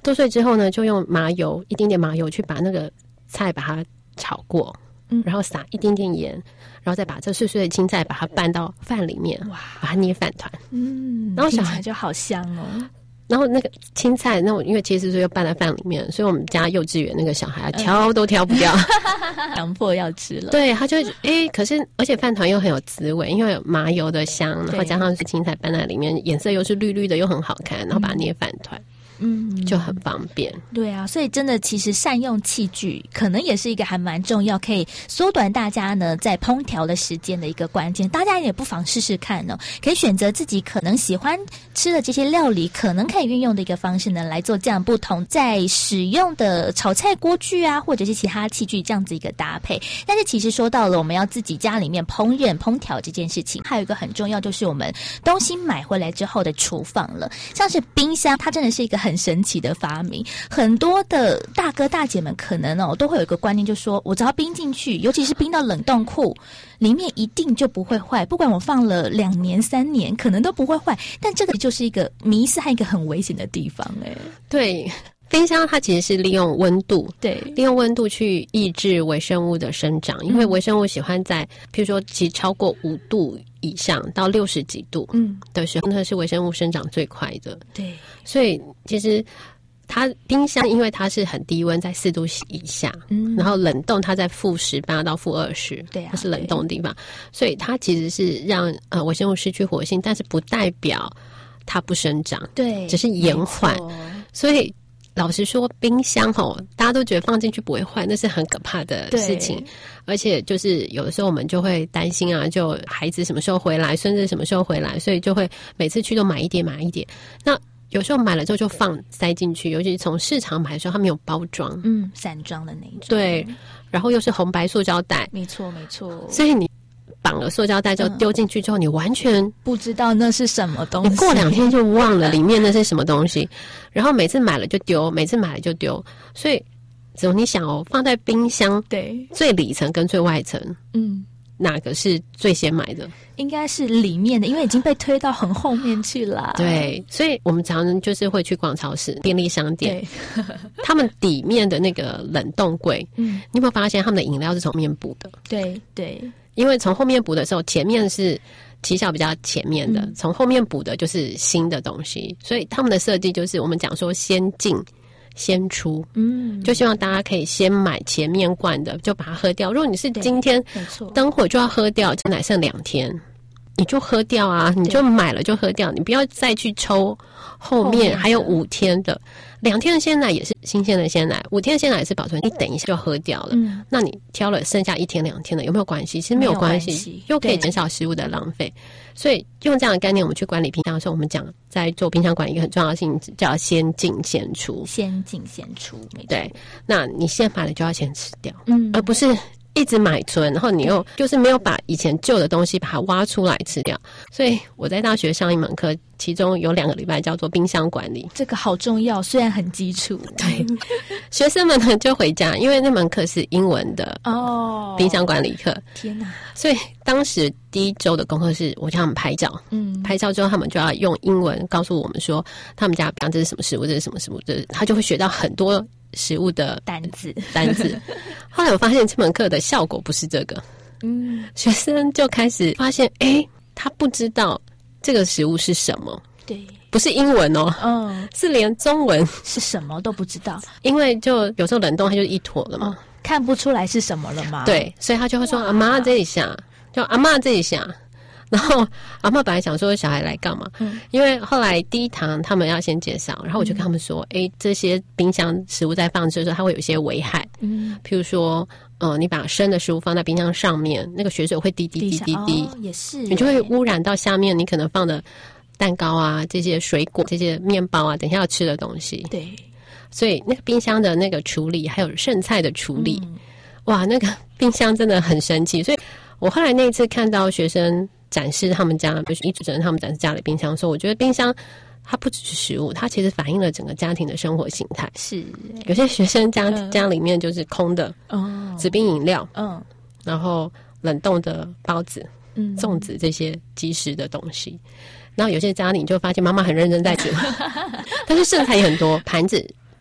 剁碎之后呢，就用麻油一点点麻油去把那个菜把它炒过，然后撒一点点盐，然后再把这碎碎的青菜把它拌到饭里面，哇，把它捏饭团。然后小孩就好香哦。 然后那个青菜，那我因为切丝又拌在饭里面，所以我们家幼稚园那个小孩挑都挑不掉， 强迫要吃了。 对，他就可是而且饭团又很有滋味，因为有麻油的香，然后加上青菜拌在里面，颜色又是绿绿的，又很好看，然后把它捏饭团。就很方便。 对啊，所以真的其实善用器具可能也是一个还蛮重要，可以缩短大家呢在烹调的时间的一个关键。大家也不妨试试看哦，可以选择自己可能喜欢吃的这些料理，可能可以运用的一个方式呢，来做这样不同在使用的炒菜锅具啊，或者是其他器具这样子一个搭配。但是其实说到了我们要自己家里面烹调这件事情，还有一个很重要就是我们东西买回来之后的厨房了。像是冰箱，它真的是一个很神奇的发明，很多的大哥大姐们可能都会有一个观念，就是说我只要冰进去，尤其是冰到冷冻库里面，一定就不会坏，不管我放了2年3年可能都不会坏。但这个就是一个迷思和一个很危险的地方。 对，冰箱它其实是利用温度， 对， 利用温度去抑制微生物的生长，因为微生物喜欢在譬如说其实超过5度以上到60几度的时候，那是微生物生长最快的。 对， 所以其实它冰箱因为它是很低温，在4度以下，然后冷冻它在-18到-20， 对啊， 它是冷冻的地方，所以它其实是让微生物失去活性，但是不代表它不生长， 对， 只是延缓。所以老实说，冰箱大家都觉得放进去不会坏，那是很可怕的事情。而且就是有的时候我们就会担心啊，就孩子什么时候回来，孙子什么时候回来，所以就会每次去都买一点。那有时候买了之后就塞进去，尤其是从市场买的时候，它没有包装， 散装的那种， 对，然后又是红白塑胶袋， 没错， 所以你绑了塑胶袋之后丢进去之后，你完全不知道那是什么东西， 你过2天就忘了里面那是什么东西，然后每次买了就丢，所以只有你想放在冰箱， 对， 最里层跟最外层，哪个是最先买的？ 应该是里面的，因为已经被推到很后面去了。 对，所以我们常常就是会去逛超市、便利商店，他们底面的那个冷冻柜，你有没有发现他们的饮料是从后面补的？ 对， 因为从后面补的时候，前面是奇效比较前面的，从后面补的就是新的东西，所以他们的设计就是我们讲说先进先出，就希望大家可以先买前面罐的，就把它喝掉。如果你是今天等会就要喝掉，真的剩2天，你就喝掉啊，你就买了就喝掉，你不要再去抽后面还有5天的。2天的鲜奶也是新鲜的鲜奶，5天的鲜奶也是保存，你等一下就喝掉了。那你挑了剩下1天2天的有没有关系？其实没有关系，又可以减少食物的浪费。所以用这样的概念，我们去管理冰箱的时候，我们讲在做冰箱管理一个很重要的事情叫先进先出。 先进先出，没错。 对，那你先买了就要先吃掉，而不是一直买存，然后你又就是没有把以前旧的东西把它挖出来吃掉。所以我在大学上一门课，其中有2个礼拜叫做冰箱管理， 这个好重要，虽然很基础。 对，学生们呢就回家，因为那门课是英文的冰箱管理课。 天哪！ 所以当时第1周的功课是我叫他们拍照，拍照之后他们就要用英文告诉我们说他们家比方这是什么食物，这是什么食物，他就会学到很多食物的单字。 后来我发现这门课的效果不是这个，学生就开始发现，他不知道这个食物是什么， 对， 不是英文是连中文是什么都不知道， 因为就有时候冷冻它就一坨了嘛， 看不出来是什么了嘛， 对，所以他就会说阿妈这一下，就阿嬷这一下。然后阿嬷本来想说小孩来干嘛，因为后来第1堂他们要先介绍，然后我就跟他们说，这些冰箱食物在放置的时候它会有一些危害，譬如说你把生的食物放在冰箱上面，那个血水会滴， 也是， 你就会污染到下面你可能放的蛋糕啊，这些水果，这些面包啊，等一下要吃的东西。 对， 所以那个冰箱的那个处理还有剩菜的处理，哇，那个冰箱真的很神奇。所以我后来那一次看到学生展示他们家，就是一主持人他们展示家里冰箱的时候，我觉得冰箱它不只是食物，它其实反映了整个家庭的生活形态。 是， 有些学生家里面就是空的纸冰饮料，然后冷冻的包子、粽子这些即食的东西。然后有些家里就发现妈妈很认真在煮，但是剩菜也很多，盘子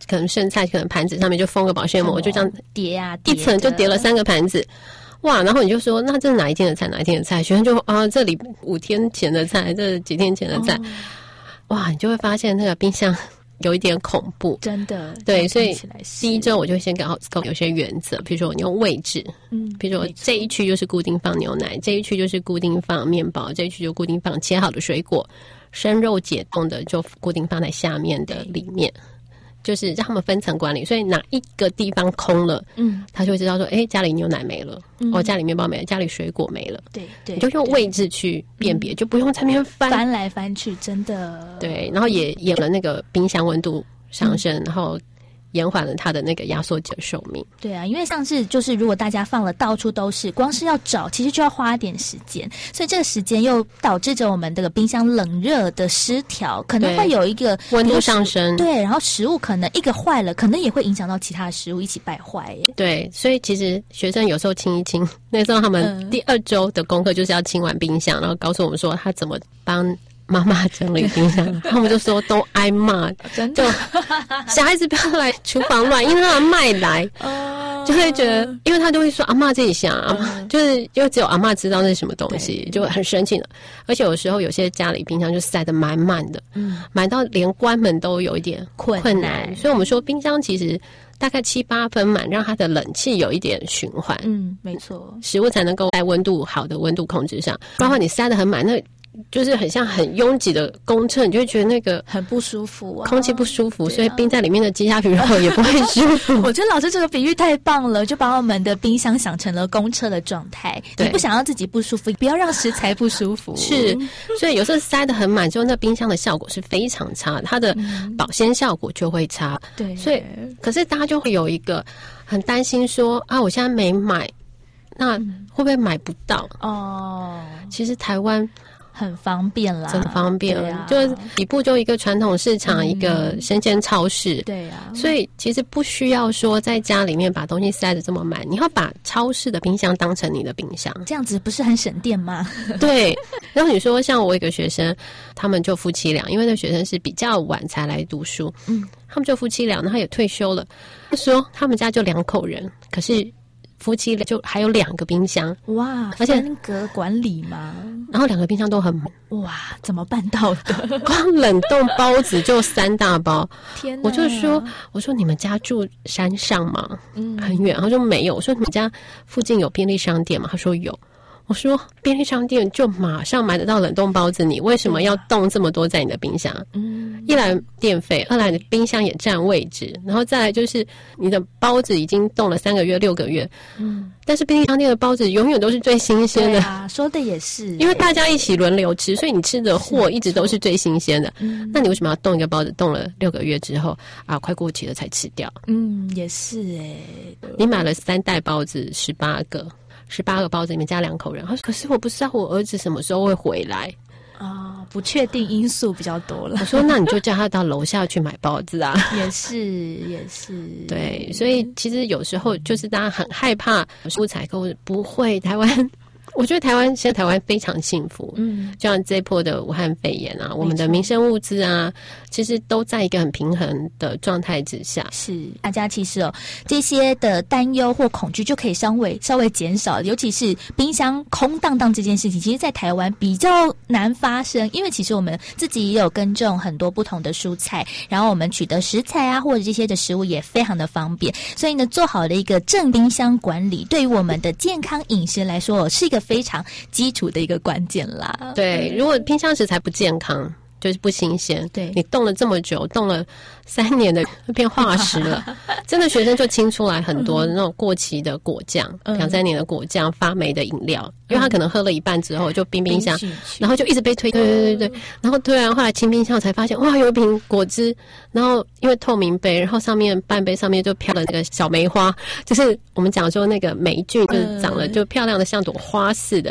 可能剩菜，可能盘子上面就封个保鲜膜，就这样叠啊， 一层就叠了3个盘子。哇，然后你就说，那这是哪一天的菜？哪一天的菜？学生就这里5天前的菜，这几天前的菜。哇，你就会发现那个冰箱有一点恐怖， 真的。 对，所以第一周我就先给有些原则，比如说你用位置，比如说这一区就是固定放牛奶，这一区就是固定放面包，这一区就固定放切好的水果，生肉解冻的就固定放在下面的里面。就是让他们分层管理，所以哪一个地方空了，他就会知道说，家里牛奶没了，家里面包没了，家里水果没了， 对， 你就用位置去辨别，就不用在那边翻来翻去，真的。 对，然后也延了那个冰箱温度上升，然后延缓了它的那个压缩机的寿命。 对啊，因为像是就是如果大家放了到处都是，光是要找其实就要花一点时间，所以这个时间又导致着我们这个冰箱冷热的失调，可能会有一个温度上升。 对，然后食物可能一个坏了，可能也会影响到其他的食物一起败坏耶。 对，所以其实学生有时候清一清，那时候他们第2周的功课就是要清完冰箱，然后告诉我们说他怎么帮妈妈整理冰箱，他们就说都挨骂， 真的， 小孩子不要来厨房乱，因为他卖来，就会觉得，因为他都会说阿嬷自己想，阿嬷就是因为只有阿嬷知道那是什么东西，就很生气了。而且有时候有些家里冰箱就塞得满满的，满到连关门都有一点困难。所以我们说冰箱其实大概7、8分满，让它的冷气有一点循环， 没错， 食物才能够在温度好的温度控制上。包括你塞得很满，那就是很像很拥挤的公厕，你就会觉得那个很不舒服啊， 空气不舒服，所以冰在里面的鸡鸭鱼肉也不会舒服。 我觉得老师这个比喻太棒了，就把我们的冰箱想成了公厕的状态。你不想要自己不舒服，不要让食材不舒服。 是，所以有时候塞得很满之后，那冰箱的效果是非常差的，它的保鲜效果就会差。 对， 所以可是大家就会有一个很担心说我现在没买，那会不会买不到？其实台湾很方便啦， 真方便，就是底部就一个传统市场，一个生鲜超市， 对啊， 所以其实不需要说在家里面把东西塞得这么满，你要把超市的冰箱当成你的冰箱， 这样子不是很省电吗？ 对。然后你说像我一个学生，他们就夫妻俩，因为那学生是比较晚才来读书，他们就夫妻俩，然后也退休了，就说他们家就2口人，可是夫妻就还有2个冰箱， 哇，而且分隔管理嘛， 然后2个冰箱都很满， 哇，怎么办到的？ 光冷冻包子就3大包， 天哪！ 我说你们家住山上吗？很远。他说没有。我说你们家附近有便利商店吗？他说有。我说便利商店就马上买得到冷冻包子，你为什么要冻这么多在你的冰箱？一来电费，二来你的冰箱也占位置，然后再来就是你的包子已经冻了3个月、6个月，但是便利商店的包子永远都是最新鲜的。 对啊，说的也是， 因为大家一起轮流吃，所以你吃的货一直都是最新鲜的。那你为什么要冻一个包子，冻了6个月之后快过期了才吃掉？ 也是你买了3袋包子，18个包子里面加2口人，他说可是我不知道我儿子什么时候会回来不确定因素比较多了。 我说那你就叫他到楼下去买包子啊。 也是对，所以其实有时候就是大家很害怕食物采购，不会台湾。我觉得现在台湾非常幸福，就像这一波的武汉肺炎我们的民生物资其实都在一个很平衡的状态之下。 是，大家其实这些的担忧或恐惧就可以稍微减少，尤其是冰箱空荡荡这件事情，其实在台湾比较难发生，因为其实我们自己也有耕种很多不同的蔬菜，然后我们取得食材或者这些的食物也非常的方便，所以呢，做好了一个正冰箱管理，对于我们的健康饮食来说是一个非常基础的一个关键啦。 对，如果冰箱食材不健康，就是不新鲜， 对， 你冻了这么久，冻了3年的变化石了，真的学生就清出来很多那种过期的果酱，2、3年的果酱，发霉的饮料，因为他可能喝了一半之后就冰箱，然后就一直被推，对，然后突然后来清冰箱才发现，哇，有一瓶果汁，然后因为透明杯，然后上面半杯上面就飘了那个小梅花，就是我们讲说那个霉菌就是长了就漂亮的像朵花似的。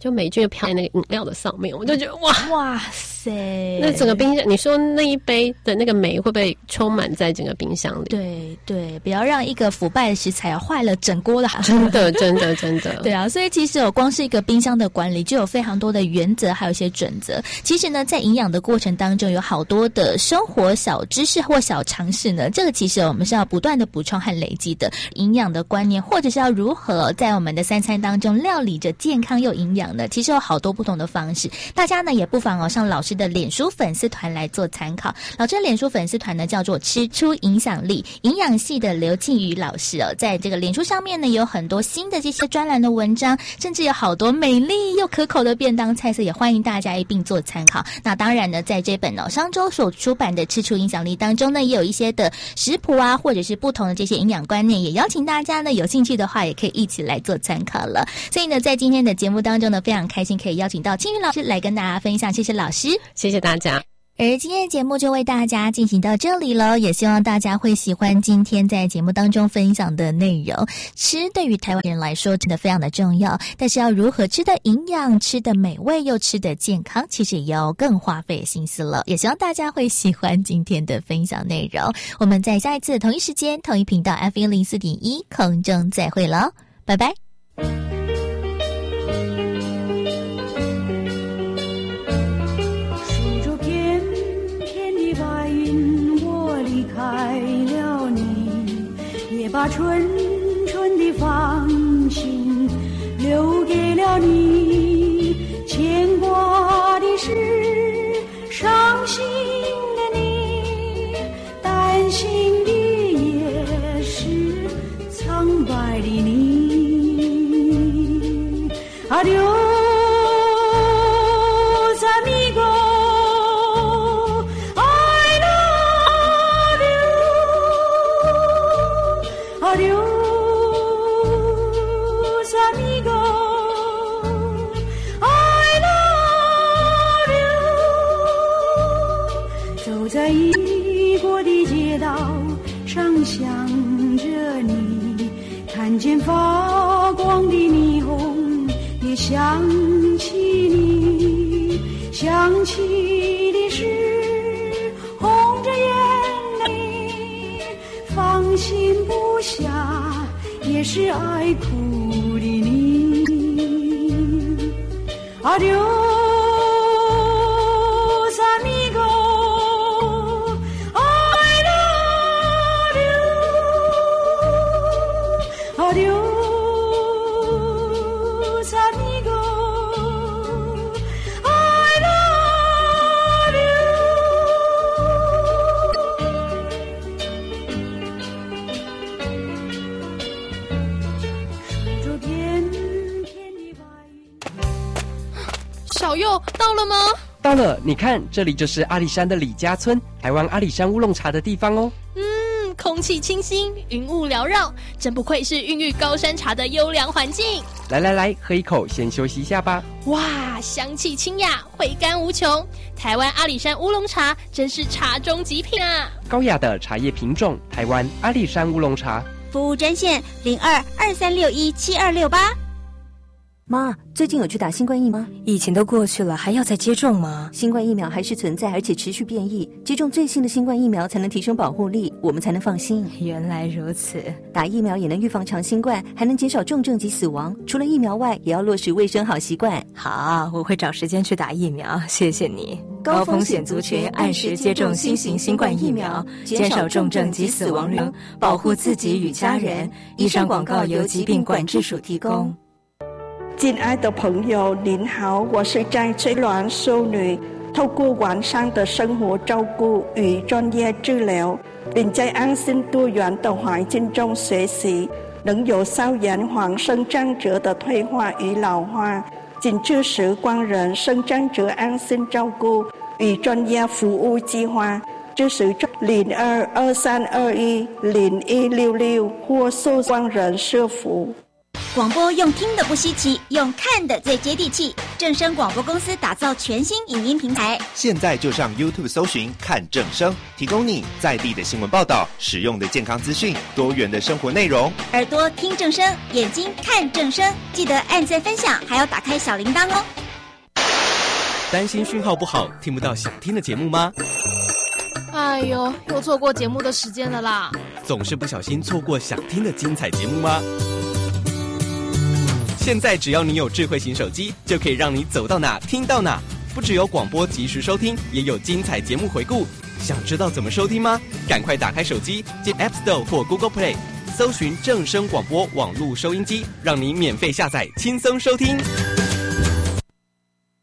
就霉菌就飘在那个饮料的上面，我就觉得哇塞， 那整个冰箱，你说那一杯的那个霉会不会充满在整个冰箱里？ 对对，不要让一个腐败的食材坏了整锅的。 真的对啊，所以其实光是一个冰箱的管理就有非常多的原则，还有一些准则。其实呢，在营养的过程当中，有好多的生活小知识或小常识呢，这个其实我们是要不断的补充和累积的营养的观念，或者是要如何在我们的三餐当中料理着健康又营养的，其实有好多不同的方式。大家呢也不妨上老师的脸书粉丝团来做参考。老师的脸书粉丝团呢叫做吃出影响力，营养系的刘庆瑜老师在这个脸书上面呢有很多新的这些专栏的文章，甚至有好多美丽又可口的便当菜色，也欢迎大家一并做参考。那当然呢，在这本商周所出版的吃出影响力当中呢，也有一些的食谱啊，或者是不同的这些营养观念，也邀请大家呢有兴趣的话也可以一起来做参考了。所以呢，在今天的节目当中呢，非常开心可以邀请到庆瑜老师来跟大家分享，谢谢老师， 谢谢大家。 而今天的节目就为大家进行到这里了，也希望大家会喜欢今天在节目当中分享的内容。吃对于台湾人来说真的非常的重要，但是要如何吃的营养、吃的美味又吃的健康，其实也要更花费心思了。也希望大家会喜欢今天的分享内容。我们在下一次同一时间同一频道 F104.1 空中再会了，拜拜。 开了你，也把纯纯的芳心留给了你。牵挂的是伤心的你，担心的也是苍白的你。Adiós。在异国的街道上想着你，看见发光的霓虹，也想起你，想起的是红着眼泪，放心不下，也是爱哭的你。Adiós。 小佑到了吗？ 到了，你看，这里就是阿里山的李家村，台湾阿里山乌龙茶的地方哦。 空气清新，云雾缭绕，真不愧是孕育高山茶的优良环境。 来，喝一口，先休息一下吧。 哇，香气清雅，回甘无穷。台湾阿里山乌龙茶真是茶中极品啊！ 高雅的茶叶品种，台湾阿里山乌龙茶。 服务专线02-2361-7268。 妈，最近有去打新冠疫苗？疫情都过去了，还要再接种吗？新冠疫苗还是存在，而且持续变异。接种最新的新冠疫苗才能提升保护力，我们才能放心。原来如此，打疫苗也能预防长新冠，还能减少重症及死亡。除了疫苗外，也要落实卫生好习惯。好，我会找时间去打疫苗，谢谢你。高风险族群按时接种新型新冠疫苗，减少重症及死亡率，保护自己与家人。以上广告由疾病管制署提供。 亲爱的朋友您好，我是在追卵淑女，透过完善的生活照顾与专业治疗，并在安心多元的环境中学习，能有效延缓生长者的退化与老化。请支持光仁生长者安心照顾与专业服务计划，支持0223210166或搜光仁社福。 广播用听的不稀奇，用看的最接地气。正声广播公司打造全新影音平台， 现在就上 YouTube 搜寻看正声，提供你在地的新闻报道、实用的健康资讯、多元的生活内容。 耳朵听正声，眼睛看正声，记得按赞分享，还要打开小铃铛哦。 担心讯号不好，听不到想听的节目吗？ 哎呦，又错过节目的时间了啦！ 总是不小心错过想听的精彩节目吗？现在只要你有智慧型手机，就可以让你走到哪听到哪。不只有广播及时收听，也有精彩节目回顾。想知道怎么收听吗？赶快打开手机，进 App Store 或 Google Play， 搜寻正声广播网络收音机，让你免费下载，轻松收听。